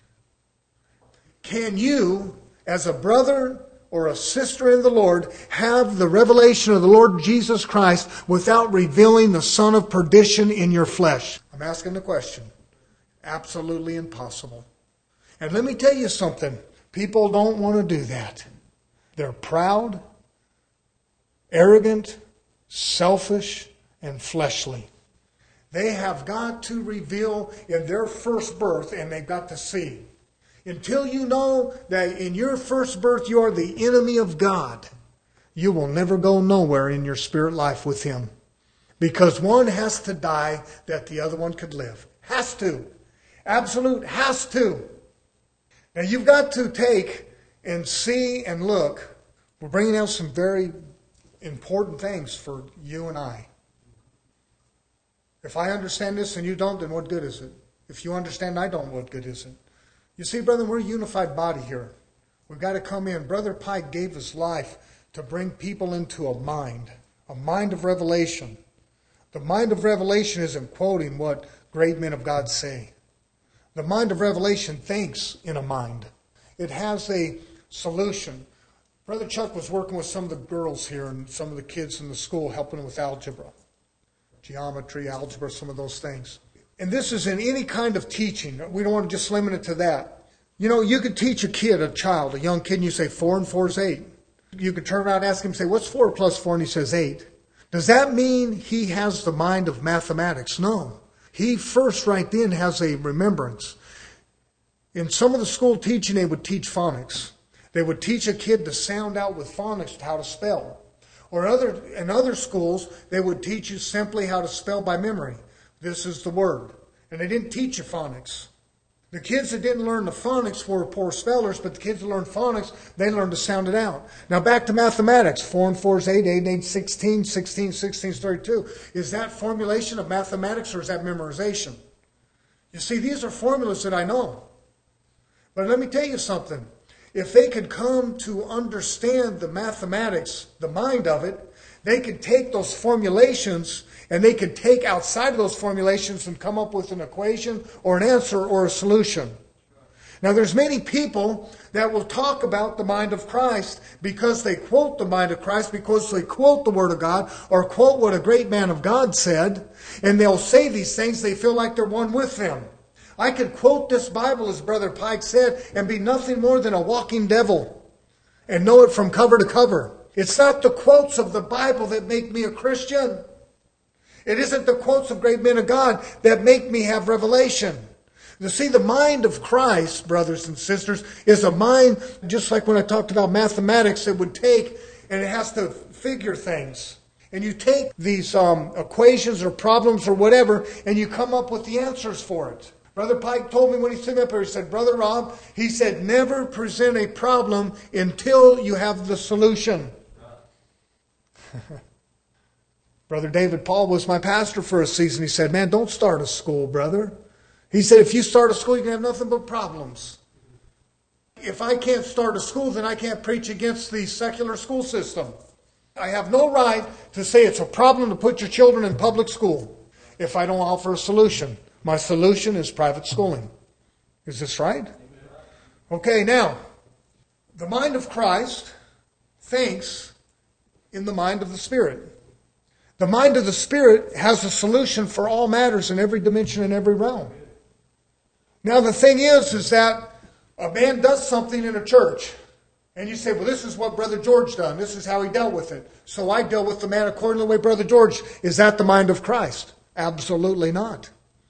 Can you, as a brother or a sister in the Lord, have the revelation of the Lord Jesus Christ without revealing the son of perdition in your flesh? I'm asking the question. Absolutely impossible. And let me tell you something. People don't want to do that. They're proud, arrogant, selfish, and fleshly. They have got to reveal in their first birth, and they've got to see. Until you know that in your first birth you are the enemy of God, you will never go nowhere in your spirit life with Him. Because one has to die that the other one could live. Has to. Absolute has to. Now you've got to take and see and look. We're bringing out some very important things for you and I. If I understand this and you don't, then what good is it? If you understand and I don't, what good is it? You see, brother, we're a unified body here. We've got to come in. Brother Pike gave his life to bring people into a mind of revelation. The mind of revelation isn't quoting what great men of God say. The mind of revelation thinks in a mind. It has a solution. Brother Chuck was working with some of the girls here and some of the kids in the school, helping them with algebra, geometry, algebra, some of those things. And this is in any kind of teaching. We don't want to just limit it to that. You know, you could teach a child, a young kid, and you say 4 and 4 is 8. You could turn around and ask him, say, what's 4 plus 4? And he says 8. Does that mean he has the mind of mathematics? No. He first right then has a remembrance. In some of the school teaching, they would teach phonics. They would teach a kid to sound out with phonics how to spell. Or in other schools, they would teach you simply how to spell by memory. This is the word. And they didn't teach you phonics. The kids that didn't learn the phonics were poor spellers, but the kids that learned phonics, they learned to sound it out. Now back to mathematics. 4 and 4 is 8, 8 and 8 is 16, 16, 16 is 32. Is that formulation of mathematics or is that memorization? You see, these are formulas that I know. But let me tell you something. If they could come to understand the mathematics, the mind of it, they could take those formulations and they could take outside of those formulations and come up with an equation or an answer or a solution. Now there's many people that will talk about the mind of Christ because they quote the mind of Christ, because they quote the Word of God or quote what a great man of God said, and they'll say these things, they feel like they're one with them. I could quote this Bible, as Brother Pike said, and be nothing more than a walking devil and know it from cover to cover. It's not the quotes of the Bible that make me a Christian. It isn't the quotes of great men of God that make me have revelation. You see, the mind of Christ, brothers and sisters, is a mind, just like when I talked about mathematics, it would take, and it has to figure things. And you take these equations or problems or whatever, and you come up with the answers for it. Brother Pike told me when he sat up here, he said, Brother Rob, he said, never present a problem until you have the solution. Brother David Paul was my pastor for a season. He said, man, don't start a school, brother. He said, if you start a school, you can have nothing but problems. If I can't start a school, then I can't preach against the secular school system. I have no right to say it's a problem to put your children in public school if I don't offer a solution. My solution is private schooling. Is this right? Okay, now, the mind of Christ thinks in the mind of the Spirit. The mind of the Spirit has a solution for all matters in every dimension and every realm. Now, the thing is that a man does something in a church. And you say, well, this is what Brother George done. This is how he dealt with it. So I dealt with the man according to the way Brother George. Is that the mind of Christ? Absolutely not.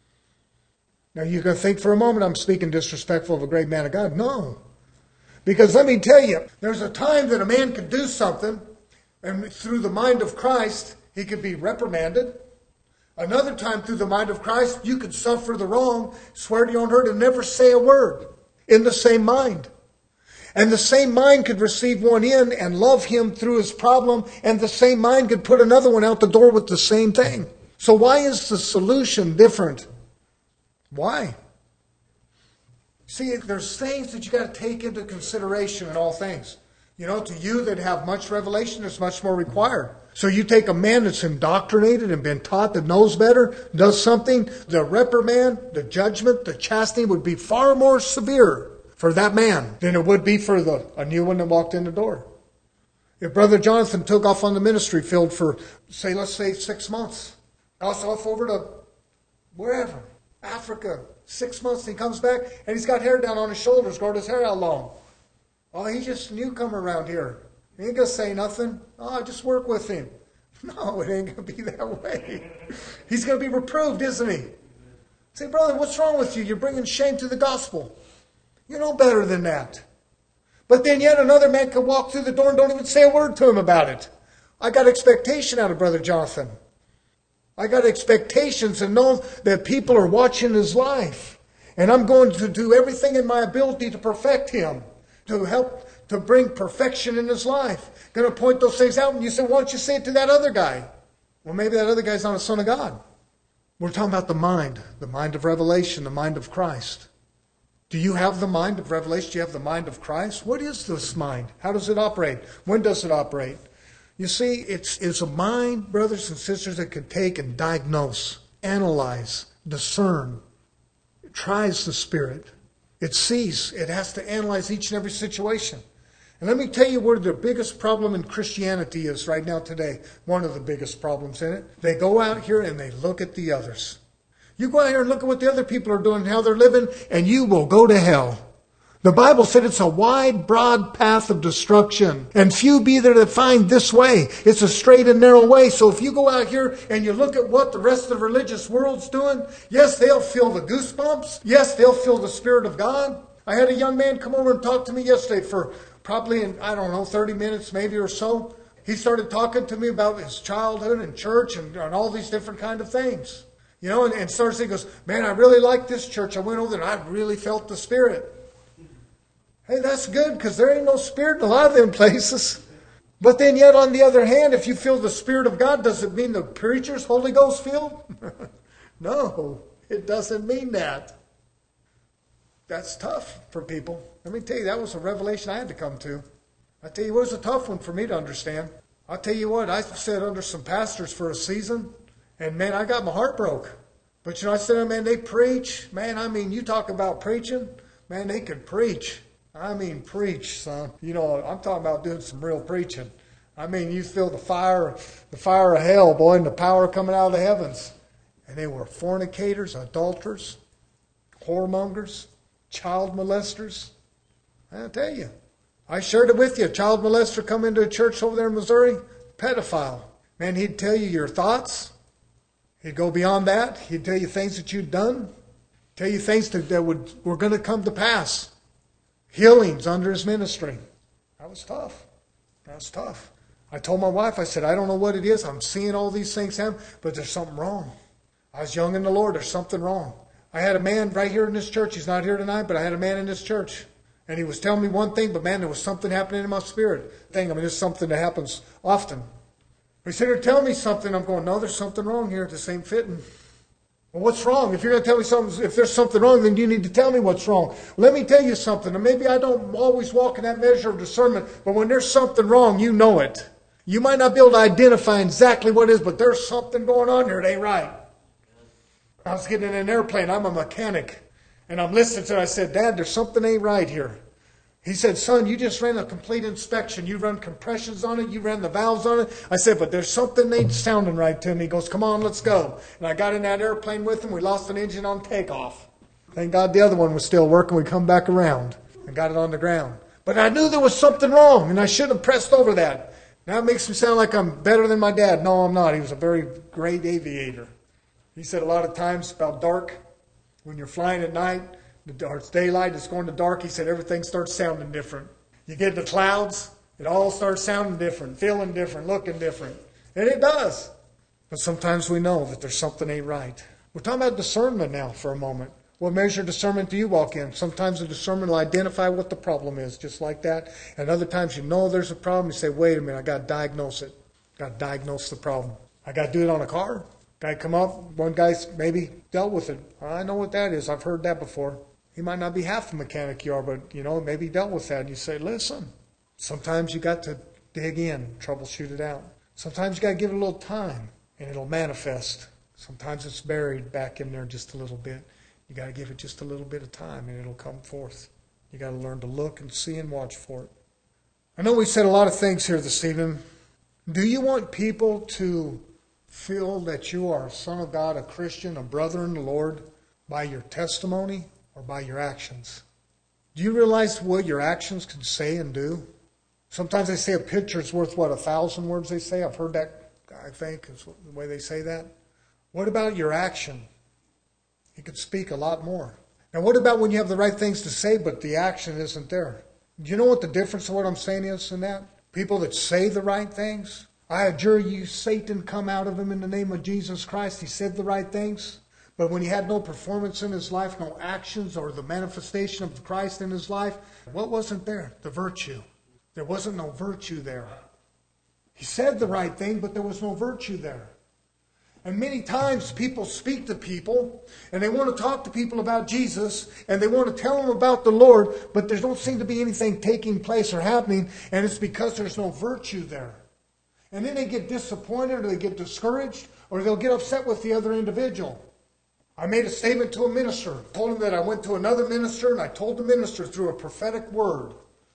Now, you're going to think for a moment I'm speaking disrespectful of a great man of God. No. Because let me tell you, there's a time that a man could do something, and through the mind of Christ, he could be reprimanded. Another time, through the mind of Christ, you could suffer the wrong, swear to your own hurt, and never say a word in the same mind. And the same mind could receive one in and love him through his problem, and the same mind could put another one out the door with the same thing. So why is the solution different? Why? See, there's things that you got to take into consideration in all things. You know, to you that have much revelation, there's much more required. So you take a man that's indoctrinated and been taught that knows better, does something, the reprimand, the judgment, the chastening would be far more severe for that man than it would be for a new one that walked in the door. If Brother Jonathan took off on the ministry field for, let's say 6 months, off over to wherever, Africa, 6 months, and he comes back and he's got hair down on his shoulders, growing his hair out long. Oh, he's just a newcomer around here. He ain't going to say nothing. Oh, I just work with him. No, it ain't going to be that way. He's going to be reproved, isn't he? Say, brother, what's wrong with you? You're bringing shame to the gospel. You know better than that. But then yet another man could walk through the door and don't even say a word to him about it. I got expectation out of Brother Jonathan. I got expectations and know that people are watching his life. And I'm going to do everything in my ability to perfect him, to help to bring perfection in his life. Going to point those things out, and you say, why don't you say it to that other guy? Well, maybe that other guy's not a son of God. We're talking about the mind of revelation, the mind of Christ. Do you have the mind of revelation? Do you have the mind of Christ? What is this mind? How does it operate? When does it operate? You see, it's a mind, brothers and sisters, that can take and diagnose, analyze, discern. It tries the Spirit. It sees. It has to analyze each and every situation. And let me tell you where the biggest problem in Christianity is right now today. One of the biggest problems in it. They go out here and they look at the others. You go out here and look at what the other people are doing, how they're living, and you will go to hell. The Bible said it's a wide, broad path of destruction, and few be there that find this way. It's a straight and narrow way. So if you go out here and you look at what the rest of the religious world's doing, yes, they'll feel the goosebumps. Yes, they'll feel the Spirit of God. I had a young man come over and talk to me yesterday for probably, 30 minutes maybe or so. He started talking to me about his childhood and church and all these different kind of things. You know, and starts saying, goes, man, I really like this church. I went over there and I really felt the Spirit. Hey, that's good, because there ain't no Spirit in a lot of them places. But then yet, on the other hand, if you feel the Spirit of God, does it mean the preacher's Holy Ghost filled? No, it doesn't mean that. That's tough for people. Let me tell you, that was a revelation I had to come to. I tell you, it was a tough one for me to understand. I'll tell you what, I sat under some pastors for a season, and man, I got my heart broke. But I said, man, they preach. Man, you talk about preaching. Man, they could preach. Preach, son. I'm talking about doing some real preaching. You feel the fire of hell, boy, and the power coming out of the heavens. And they were fornicators, adulterers, whoremongers, child molesters. I'll tell you. I shared it with you. A child molester come into a church over there in Missouri, pedophile. Man, he'd tell you your thoughts. He'd go beyond that. He'd tell you things that you'd done. Tell you things that were going to come to pass. Healings under his ministry. That was tough. That was tough. I told my wife, I said, I don't know what it is. I'm seeing all these things happen, but there's something wrong. I was young in the Lord. There's something wrong. I had a man right here in this church. He's not here tonight, but I had a man in this church. And he was telling me one thing, but man, there was something happening in my spirit. It's something that happens often. He said, "You're telling me something." I'm going, "No, there's something wrong here. This ain't fitting." Well, what's wrong? If you're going to tell me something, if there's something wrong, then you need to tell me what's wrong. Let me tell you something. And maybe I don't always walk in that measure of discernment, but when there's something wrong, you know it. You might not be able to identify exactly what it is, but there's something going on here. It ain't right. I was getting in an airplane. I'm a mechanic. And I'm listening to it. I said, "Dad, there's something ain't right here." He said, "Son, you just ran a complete inspection. You run compressions on it. You ran the valves on it." I said, "But there's something ain't sounding right to me." He goes, "Come on, let's go." And I got in that airplane with him. We lost an engine on takeoff. Thank God the other one was still working. We come back around and got it on the ground. But I knew there was something wrong, and I should have pressed over that. Now it makes me sound like I'm better than my dad. No, I'm not. He was a very great aviator. He said a lot of times about dark, when you're flying at night, it's daylight, it's going to dark. He said everything starts sounding different. You get the clouds, it all starts sounding different, feeling different, looking different. And it does. But sometimes we know that there's something ain't right. We're talking about discernment now for a moment. What measure of discernment do you walk in? Sometimes the discernment will identify what the problem is, just like that. And other times you know there's a problem. You say, "Wait a minute, I got to diagnose it. Got to diagnose the problem. I got to do it on a car." Guy come up, one guy's maybe dealt with it. "I know what that is. I've heard that before." He might not be half the mechanic you are, but maybe he dealt with that. And you say, "Listen, sometimes you got to dig in, troubleshoot it out. Sometimes you got to give it a little time, and it'll manifest. Sometimes it's buried back in there just a little bit. You got to give it just a little bit of time, and it'll come forth. You got to learn to look and see and watch for it." I know we said a lot of things here this evening. Do you want people to feel that you are a son of God, a Christian, a brother in the Lord, by your testimony or by your actions? Do you realize what your actions can say and do? Sometimes they say a picture's worth, 1,000 words, they say. I've heard that, I think, is the way they say that. What about your action? It could speak a lot more. Now, what about when you have the right things to say, but the action isn't there? Do you know what the difference of what I'm saying is in that? People that say the right things. I adjure you, Satan, come out of him in the name of Jesus Christ. He said the right things. But when he had no performance in his life, no actions or the manifestation of Christ in his life, what wasn't there? The virtue. There wasn't no virtue there. He said the right thing, but there was no virtue there. And many times people speak to people and they want to talk to people about Jesus and they want to tell them about the Lord, but there don't seem to be anything taking place or happening, and it's because there's no virtue there. And then they get disappointed or they get discouraged or they'll get upset with the other individual. I made a statement to a minister. I told him that I went to another minister and I told the minister through a prophetic word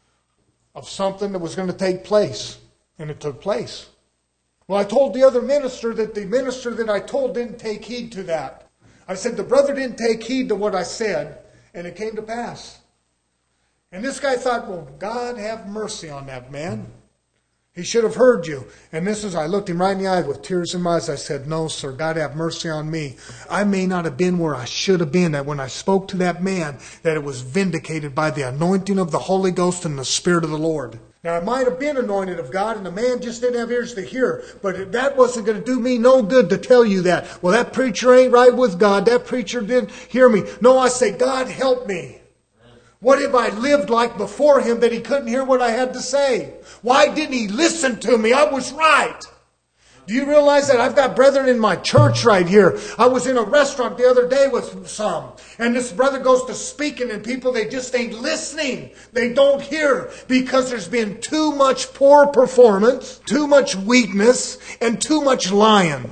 of something that was going to take place. And it took place. Well, I told the other minister that the minister that I told didn't take heed to that. I said the brother didn't take heed to what I said, and it came to pass. And this guy thought, well, God have mercy on that man. He should have heard you. And I looked him right in the eye with tears in my eyes. I said, "No, sir, God have mercy on me. I may not have been where I should have been. That when I spoke to that man, that it was vindicated by the anointing of the Holy Ghost and the Spirit of the Lord." Now, I might have been anointed of God, and the man just didn't have ears to hear. But that wasn't going to do me no good to tell you that. Well, that preacher ain't right with God. That preacher didn't hear me. No, I say, God, help me. What if I lived like before him that he couldn't hear what I had to say? Why didn't he listen to me? I was right. Do you realize that I've got brethren in my church right here? I was in a restaurant the other day with some. And this brother goes to speaking and people, they just ain't listening. They don't hear because there's been too much poor performance, too much weakness, and too much lying.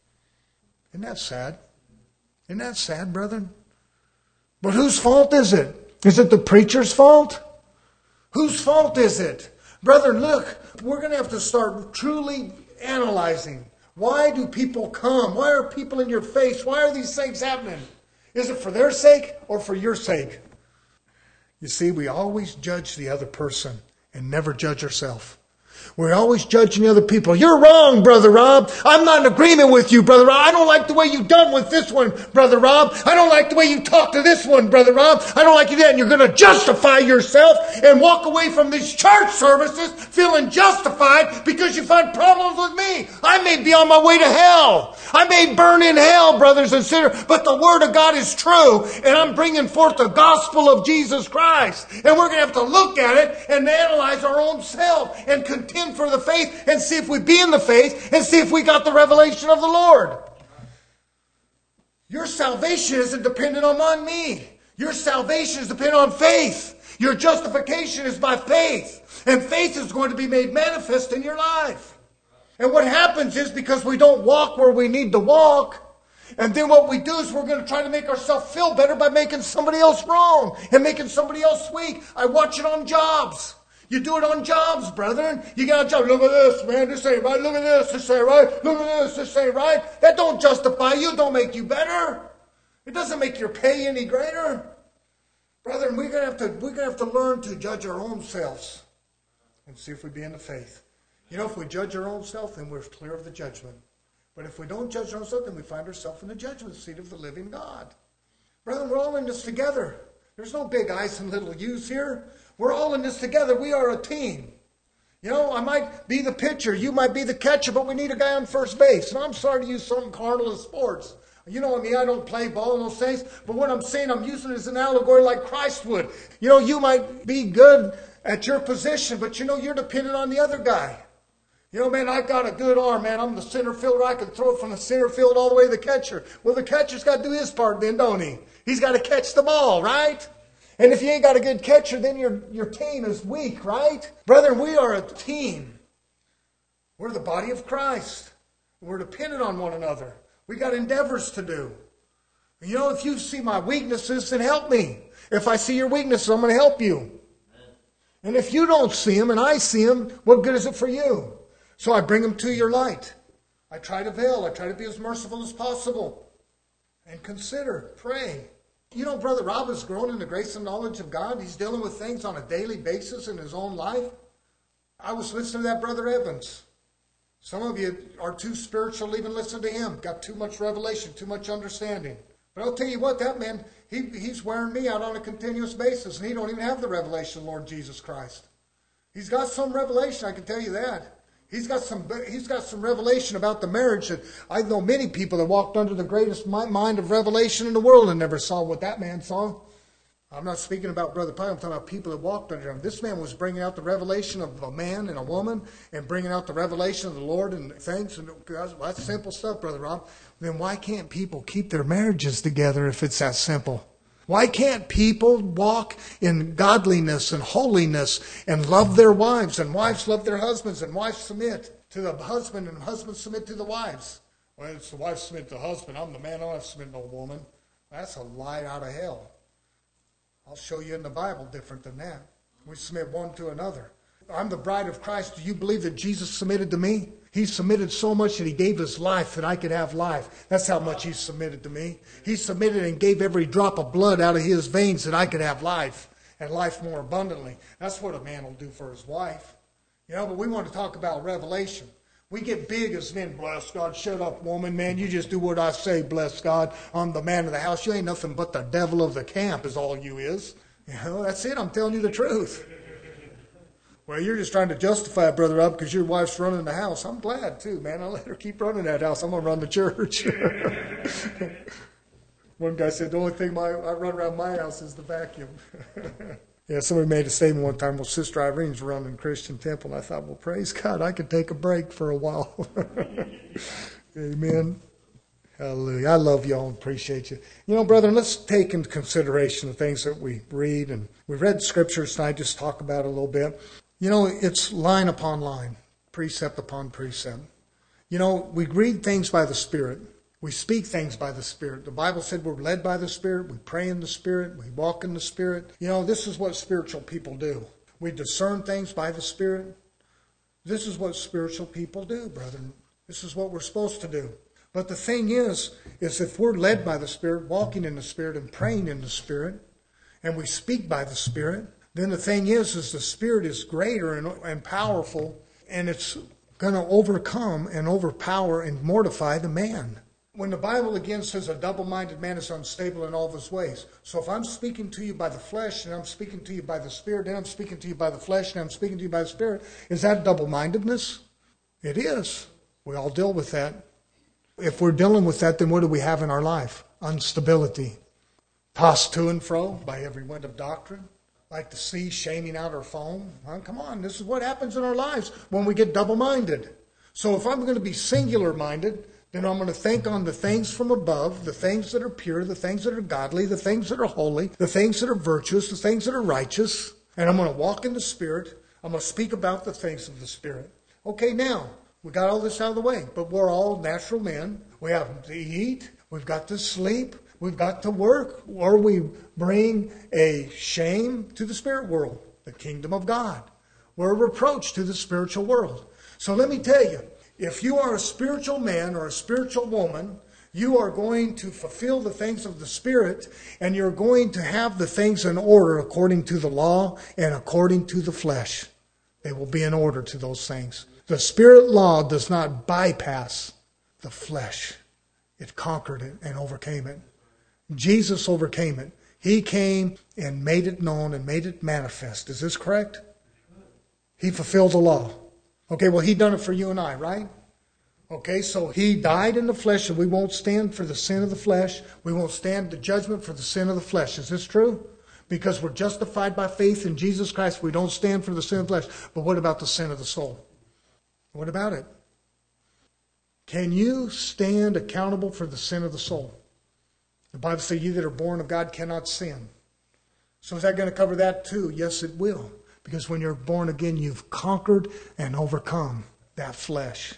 Isn't that sad? Isn't that sad, brethren? But whose fault is it? Is it the preacher's fault? Whose fault is it? Brethren, look, we're going to have to start truly analyzing. Why do people come? Why are people in your face? Why are these things happening? Is it for their sake or for your sake? You see, we always judge the other person and never judge ourselves. We're always judging the other people. You're wrong, Brother Rob. I'm not in agreement with you, Brother Rob. I don't like the way you done with this one, Brother Rob. I don't like the way you talk to this one, Brother Rob. I don't like you that. And you're going to justify yourself and walk away from these church services feeling justified because you find problems with me. I may be on my way to hell. I may burn in hell, brothers and sisters, but the Word of God is true, and I'm bringing forth the gospel of Jesus Christ. And we're going to have to look at it and analyze our own self and contend for the faith and see if we be in the faith and see if we got the revelation of the Lord. Your salvation isn't dependent on me. Your salvation is dependent on faith. Your justification is by faith. And faith is going to be made manifest in your life. And what happens is because we don't walk where we need to walk, and then what we do is we're going to try to make ourselves feel better by making somebody else wrong and making somebody else weak. I watch it on jobs. You do it on jobs, brethren. You got a job. Look at this, man. This ain't right. Look at this. This ain't right. Look at this. This ain't right. That don't justify you. Don't make you better. It doesn't make your pay any greater. Brethren, we're going to have to learn to judge our own selves and see if we be in the faith. You know, if we judge our own self, then we're clear of the judgment. But if we don't judge our own self, then we find ourselves in the judgment seat of the living God. Brethren, we're all in this together. There's no big I's and little U's here. We're all in this together. We are a team. You know, I might be the pitcher. You might be the catcher, but we need a guy on first base. And I'm sorry to use something carnal in sports. You know, I mean, I don't play ball and those things. But what I'm saying, I'm using it as an allegory like Christ would. You know, you might be good at your position, but you know, you're dependent on the other guy. You know, man, I got a good arm, man. I'm the center fielder. I can throw it from the center field all the way to the catcher. Well, the catcher's got to do his part then, don't he? He's got to catch the ball, right? And if you ain't got a good catcher, then your team is weak, right? Brethren, we are a team. We're the body of Christ. We're dependent on one another. We got endeavors to do. You know, if you see my weaknesses, then help me. If I see your weaknesses, I'm going to help you. And if you don't see them and I see them, what good is it for you? So I bring them to your light. I try to veil. I try to be as merciful as possible. And consider, pray. You know, Brother Rob has grown in the grace and knowledge of God. He's dealing with things on a daily basis in his own life. I was listening to that Brother Evans. Some of you are too spiritual to even listen to him. Got too much revelation, too much understanding. But I'll tell you what, that man, he's wearing me out on a continuous basis, and he don't even have the revelation of the Lord Jesus Christ. He's got some revelation, I can tell you that. He's got some revelation about the marriage that I know many people that walked under the greatest mind of revelation in the world and never saw what that man saw. I'm not speaking about Brother Pike. I'm talking about people that walked under him. This man was bringing out the revelation of a man and a woman and bringing out the revelation of the Lord and things. And that's simple stuff, Brother Rob. Then why can't people keep their marriages together if it's that simple? Why can't people walk in godliness and holiness and love their wives, and wives love their husbands, and wives submit to the husband and husbands submit to the wives? Well, it's the wife submit to the husband. I'm the man. I don't have to submit to no woman. That's a lie out of hell. I'll show you in the Bible different than that. We submit one to another. I'm the bride of Christ. Do you believe that Jesus submitted to me? He submitted so much that he gave his life that I could have life. That's how much he submitted to me. He submitted and gave every drop of blood out of his veins that I could have life, and life more abundantly. That's what a man will do for his wife. You know, but we want to talk about revelation. We get big as men. Bless God. Shut up, woman, man. You just do what I say. Bless God. I'm the man of the house. You ain't nothing but the devil of the camp is all you is. You know, that's it. I'm telling you the truth. Well, you're just trying to justify it, Brother Rob, because your wife's running the house. I'm glad, too, man. I'll let her keep running that house. I'm going to run the church. One guy said, the only thing I run around my house is the vacuum. Yeah, somebody made a statement one time, well, Sister Irene's running Christian Temple. And I thought, well, praise God, I could take a break for a while. Amen. Hallelujah. I love y'all and appreciate you. You know, brethren, let's take into consideration the things that we read. And we read scriptures tonight, just talk about it a little bit. You know, it's line upon line, precept upon precept. You know, we read things by the Spirit. We speak things by the Spirit. The Bible said we're led by the Spirit. We pray in the Spirit. We walk in the Spirit. You know, this is what spiritual people do. We discern things by the Spirit. This is what spiritual people do, brethren. This is what we're supposed to do. But the thing is if we're led by the Spirit, walking in the Spirit and praying in the Spirit, and we speak by the Spirit, then the thing is the Spirit is greater and powerful And it's going to overcome and overpower and mortify the man. When the Bible again says a double-minded man is unstable in all of his ways. So if I'm speaking to you by the flesh and I'm speaking to you by the Spirit, and I'm speaking to you by the flesh and I'm speaking to you by the Spirit, is that double-mindedness? It is. We all deal with that. If we're dealing with that, then what do we have in our life? Instability. Tossed to and fro by every wind of doctrine. Like the sea shaming out her foam. Well, come on, this is what happens in our lives when we get double-minded. So if I'm going to be singular-minded, then I'm going to think on the things from above, the things that are pure, the things that are godly, the things that are holy, the things that are virtuous, the things that are righteous. And I'm going to walk in the Spirit. I'm going to speak about the things of the Spirit. Okay, now, we got all this out of the way. But we're all natural men. We have to eat. We've got to sleep. We've got to work. Or we bring a shame to the spirit world, the kingdom of God. We're a reproach to the spiritual world. So let me tell you, if you are a spiritual man or a spiritual woman, you are going to fulfill the things of the Spirit, and you're going to have the things in order according to the law and according to the flesh. They will be in order to those things. The Spirit law does not bypass the flesh. It conquered it and overcame it. Jesus overcame it. He came and made it known and made it manifest. Is this correct? He fulfilled the law. Okay, well, He done it for you and I, right? Okay, so He died in the flesh, and we won't stand for the sin of the flesh. We won't stand the judgment for the sin of the flesh. Is this true? Because we're justified by faith in Jesus Christ, we don't stand for the sin of the flesh. But what about the sin of the soul? What about it? Can you stand accountable for the sin of the soul? The Bible says, "You that are born of God cannot sin." So is that going to cover that too? Yes, it will. Because when you're born again, you've conquered and overcome that flesh.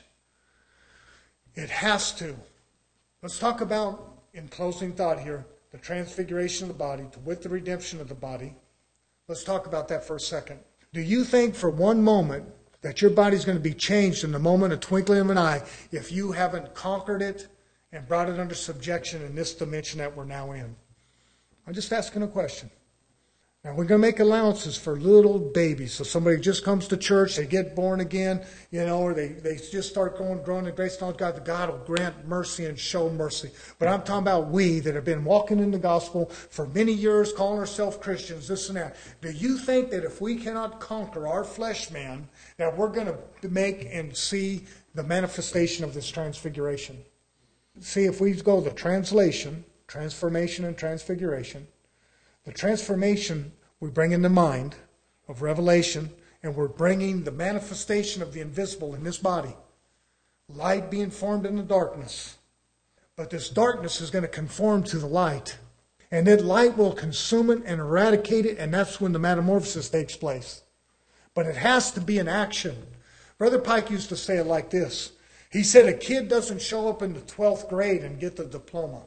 It has to. Let's talk about, in closing thought here, the transfiguration of the body, with the redemption of the body. Let's talk about that for a second. Do you think for one moment that your body's going to be changed in the moment of twinkling of an eye if you haven't conquered it and brought it under subjection in this dimension that we're now in? I'm just asking a question. Now, we're going to make allowances for little babies. So somebody just comes to church, they get born again, or they just start growing in grace and knowledge of God. God will grant mercy and show mercy. But I'm talking about we that have been walking in the gospel for many years, calling ourselves Christians, this and that. Do you think that if we cannot conquer our flesh man, that we're going to make and see the manifestation of this transfiguration? See, if we go the translation, transformation and transfiguration, the transformation we bring in the mind of revelation, and we're bringing the manifestation of the invisible in this body. Light being formed in the darkness. But this darkness is going to conform to the light. And that light will consume it and eradicate it, and that's when the metamorphosis takes place. But it has to be an action. Brother Pike used to say it like this. He said a kid doesn't show up in the 12th grade and get the diploma.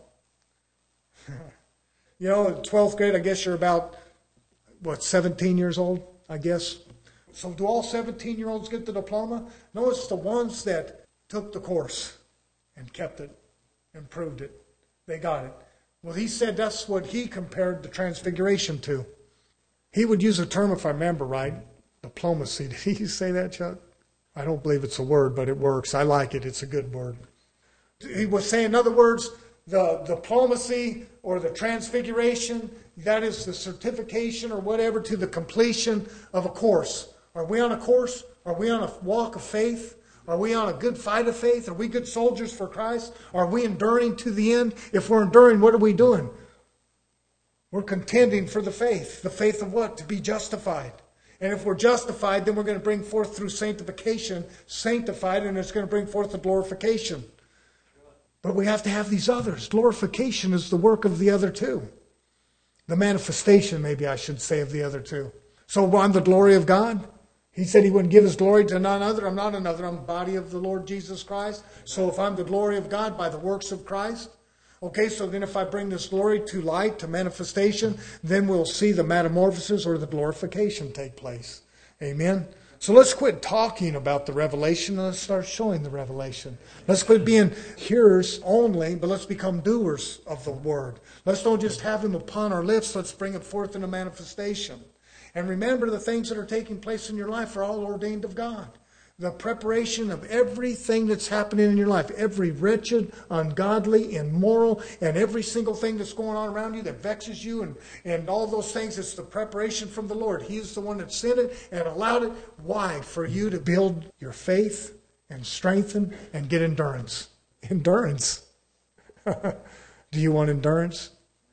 In 12th grade, I guess you're about, 17 years old, I guess. So do all 17-year-olds get the diploma? No, it's the ones that took the course and kept it, improved it. They got it. Well, he said that's what he compared the transfiguration to. He would use a term, if I remember right, diplomacy. Did he say that, Chuck? I don't believe it's a word, but it works. I like it. It's a good word. He was saying, in other words, the diplomacy or the transfiguration, that is the certification or whatever to the completion of a course. Are we on a course? Are we on a walk of faith? Are we on a good fight of faith? Are we good soldiers for Christ? Are we enduring to the end? If we're enduring, what are we doing? We're contending for the faith. The faith of what? To be justified. And if we're justified, then we're going to bring forth through sanctification, sanctified, and it's going to bring forth the glorification. But we have to have these others. Glorification is the work of the other two. The manifestation, maybe I should say, of the other two. So I'm the glory of God. He said He wouldn't give His glory to none other. I'm not another. I'm the body of the Lord Jesus Christ. So if I'm the glory of God by the works of Christ, okay, so then if I bring this glory to light, to manifestation, then we'll see the metamorphosis or the glorification take place. Amen. So let's quit talking about the revelation and let's start showing the revelation. Let's quit being hearers only, but let's become doers of the word. Let's don't just have Him upon our lips. Let's bring it forth in a manifestation. And remember, the things that are taking place in your life are all ordained of God. The preparation of everything that's happening in your life. Every wretched, ungodly, immoral, and every single thing that's going on around you that vexes you and all those things. It's the preparation from the Lord. He is the one that sent it and allowed it. Why? For you to build your faith and strengthen and get endurance. Endurance. Do you want endurance?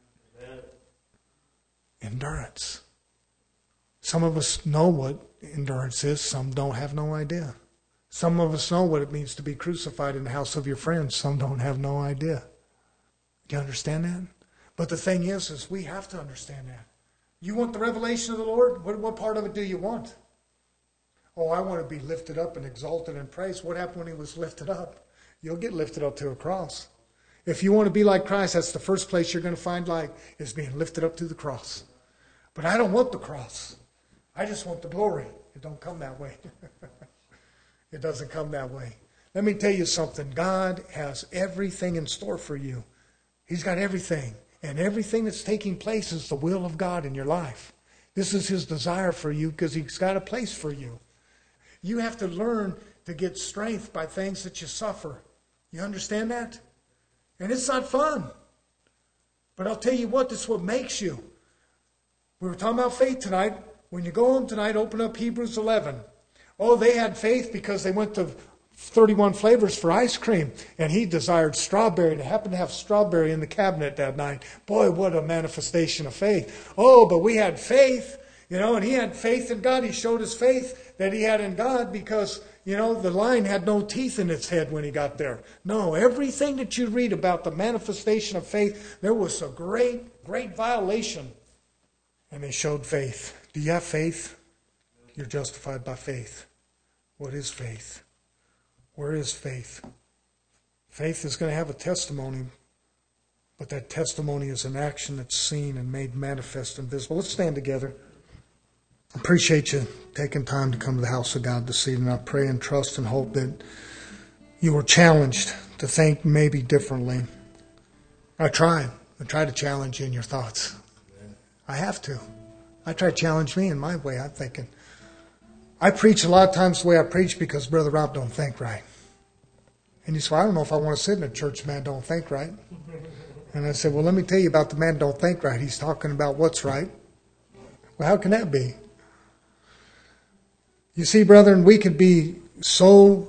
Endurance. Some of us know what endurance is. Some don't have no idea. Some of us know what it means to be crucified in the house of your friends. Some don't have no idea. Do you understand that? But the thing is we have to understand that. You want the revelation of the Lord? What part of it do you want? Oh, I want to be lifted up and exalted and praised. What happened when he was lifted up? You'll get lifted up to a cross. If you want to be like Christ, that's the first place you're going to find light, is being lifted up to the cross. But I don't want the cross. I just want the glory. It don't come that way. It doesn't come that way. Let me tell you something. God has everything in store for you. He's got everything. And everything that's taking place is the will of God in your life. This is his desire for you because he's got a place for you. You have to learn to get strength by things that you suffer. You understand that? And it's not fun. But I'll tell you what, this is what makes you. We were talking about faith tonight. When you go home tonight, open up Hebrews 11. Oh, they had faith because they went to 31 flavors for ice cream. And he desired strawberry. They happened to have strawberry in the cabinet that night. Boy, what a manifestation of faith. Oh, but we had faith, and he had faith in God. He showed his faith that he had in God because, the lion had no teeth in its head when he got there. No, everything that you read about the manifestation of faith, there was a great, great violation. And they showed faith. Do you have faith? You're justified by faith. What is faith? Where is faith? Faith is going to have a testimony, but that testimony is an action that's seen and made manifest and visible. Let's stand together. I appreciate you taking time to come to the house of God this evening. I pray and trust and hope that you were challenged to think maybe differently. I try to challenge you in your thoughts. I have to. I try to challenge me in my way I'm thinking. I preach a lot of times the way I preach because Brother Rob don't think right. And he said, well, I don't know if I want to sit in a church man don't think right. And I said, well, let me tell you about the man don't think right. He's talking about what's right. Well, how can that be? You see, brethren, we could be so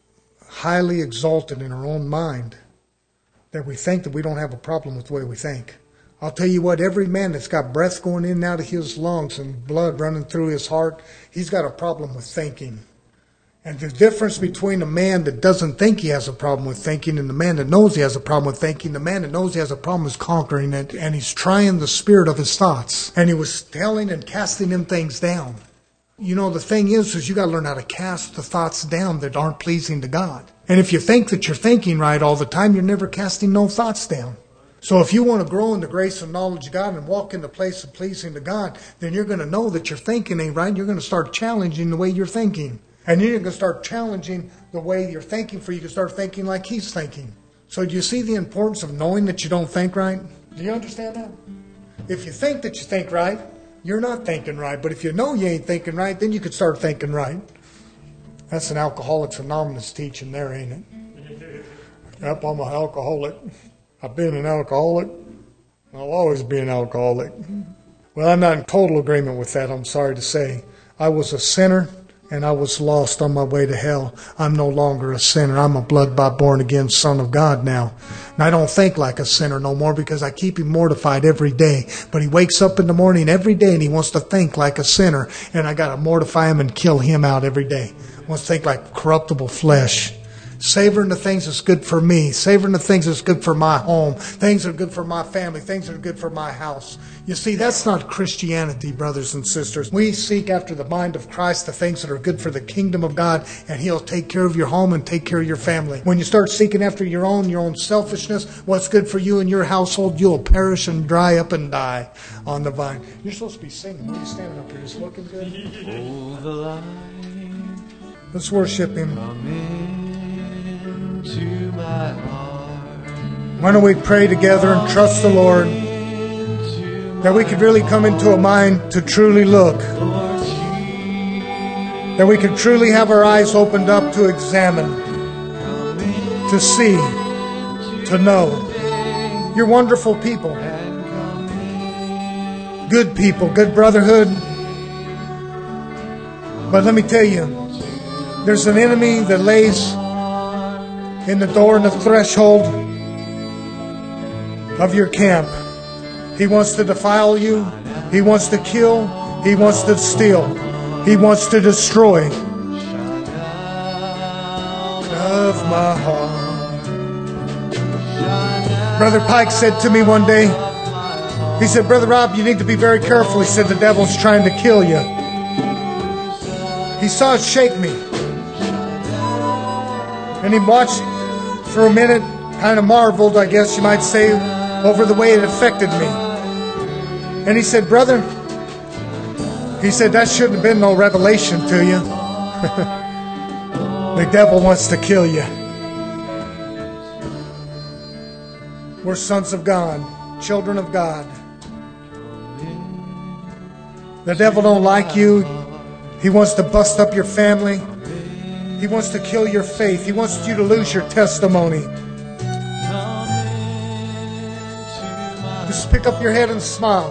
highly exalted in our own mind that we think that we don't have a problem with the way we think. I'll tell you what, every man that's got breath going in and out of his lungs and blood running through his heart, he's got a problem with thinking. And the difference between a man that doesn't think he has a problem with thinking and the man that knows he has a problem with thinking, the man that knows he has a problem is conquering it, and he's trying the spirit of his thoughts. And he was telling and casting them things down. The thing is you got to learn how to cast the thoughts down that aren't pleasing to God. And if you think that you're thinking right all the time, you're never casting no thoughts down. So if you want to grow in the grace and knowledge of God and walk in the place of pleasing to God, then you're going to know that your thinking ain't right. You're going to start challenging the way you're thinking. And you're going to start challenging the way you're thinking for you to start thinking like he's thinking. So do you see the importance of knowing that you don't think right? Do you understand that? If you think that you think right, you're not thinking right. But if you know you ain't thinking right, then you can start thinking right. That's an Alcoholics Anonymous teaching there, ain't it? Yep, I'm an alcoholic. I've been an alcoholic. I'll always be an alcoholic. Well, I'm not in total agreement with that, I'm sorry to say. I was a sinner and I was lost on my way to hell. I'm no longer a sinner. I'm a blood-bought, born-again son of God now. And I don't think like a sinner no more because I keep him mortified every day. But he wakes up in the morning every day and he wants to think like a sinner. And I got to mortify him and kill him out every day. He wants to think like corruptible flesh. Savoring the things that's good for me. Savoring the things that's good for my home. Things that are good for my family. Things that are good for my house. You see, that's not Christianity, brothers and sisters. We seek after the mind of Christ, the things that are good for the kingdom of God, and He'll take care of your home and take care of your family. When you start seeking after your own selfishness, what's good for you and your household, you'll perish and dry up and die on the vine. You're supposed to be singing. What are you standing up here? Just looking good? Oh, the light. Let's worship Him. To my heart. Why don't we pray together and trust the Lord that we could really come into a mind to truly look that we can truly have our eyes opened up to examine, to see, to know. You're wonderful people, good brotherhood. But let me tell you, there's an enemy that lays in the door and the threshold of your camp. He wants to defile you. He wants to kill. He wants to steal. He wants to destroy. Of my heart. Brother Pike said to me one day, he said, Brother Rob, you need to be very careful. He said, the devil's trying to kill you. He saw it shake me. And he watched for a minute, kind of marveled, I guess you might say, over the way it affected me. And he said, brother, he said, that shouldn't have been no revelation to you. The devil wants to kill you. We're sons of God, children of God. The devil don't like you. He wants to bust up your family. He wants to kill your faith. He wants you to lose your testimony. Just pick up your head and smile.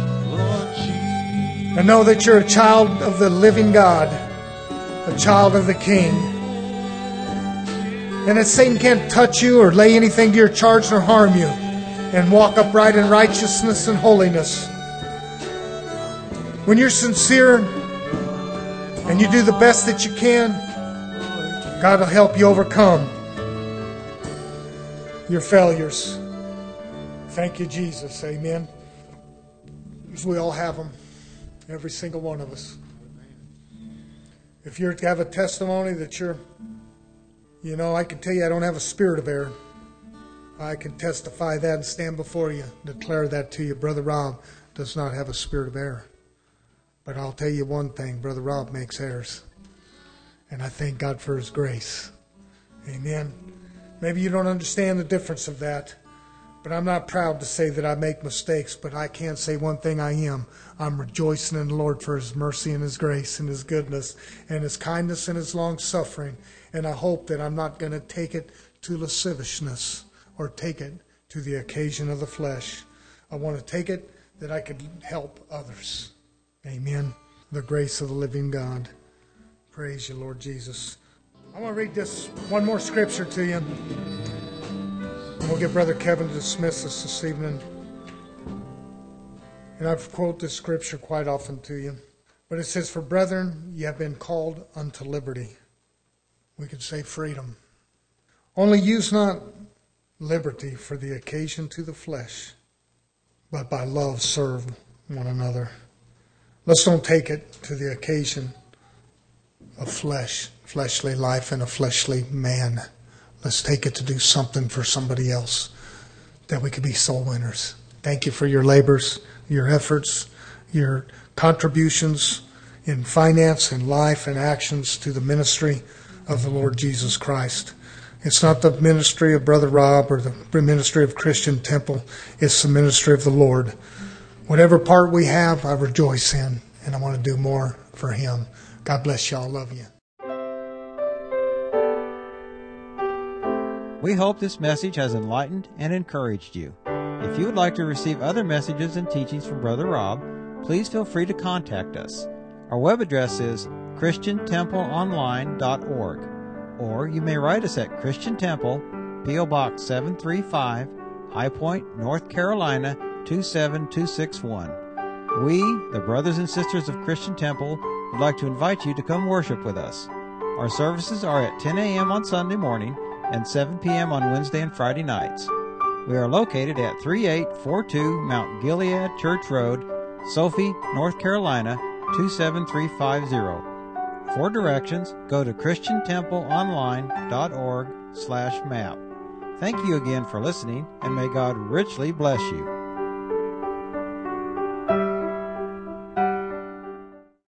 And know that you're a child of the living God, a child of the King. And that Satan can't touch you or lay anything to your charge nor harm you. And walk upright in righteousness and holiness. When you're sincere and you do the best that you can, God will help you overcome your failures. Thank you, Jesus. Amen. Because we all have them. Every single one of us. If you have a testimony that I can tell you I don't have a spirit of error. I can testify that and stand before you, declare that to you. Brother Rob does not have a spirit of error. But I'll tell you one thing, Brother Rob makes errors. And I thank God for His grace. Amen. Maybe you don't understand the difference of that. But I'm not proud to say that I make mistakes. But I can say one thing I am. I'm rejoicing in the Lord for His mercy and His grace and His goodness and His kindness and His long suffering. And I hope that I'm not going to take it to lasciviousness or take it to the occasion of the flesh. I want to take it that I could help others. Amen. The grace of the living God. Praise you, Lord Jesus. I want to read this one more scripture to you. And we'll get Brother Kevin to dismiss us this evening. And I've quoted this scripture quite often to you. But it says, for brethren, ye have been called unto liberty. We could say freedom. Only use not liberty for the occasion to the flesh, but by love serve one another. Let's don't take it to the occasion of fleshly life and a fleshly man. Let's take it to do something for somebody else, that we could be soul winners. Thank you for your labors, your efforts, your contributions in finance and life and actions to the ministry of the Lord Jesus Christ. It's not the ministry of Brother Rob or the ministry of Christian Temple. It's the ministry of the Lord. Whatever part we have, I rejoice in, and I want to do more for Him. God bless y'all. Love you. We hope this message has enlightened and encouraged you. If you would like to receive other messages and teachings from Brother Rob, please feel free to contact us. Our web address is ChristianTempleOnline.org, or you may write us at Christian Temple, P.O. Box 735, High Point, North Carolina 27261. We, the brothers and sisters of Christian Temple, would like to invite you to come worship with us. Our services are at 10 a.m. on Sunday morning and 7 p.m. on Wednesday and Friday nights. We are located at 3842 Mount Gilead Church Road, Sophie, North Carolina 27350. For directions, go to ChristianTempleOnline.org/map. Thank you again for listening, and may God richly bless you.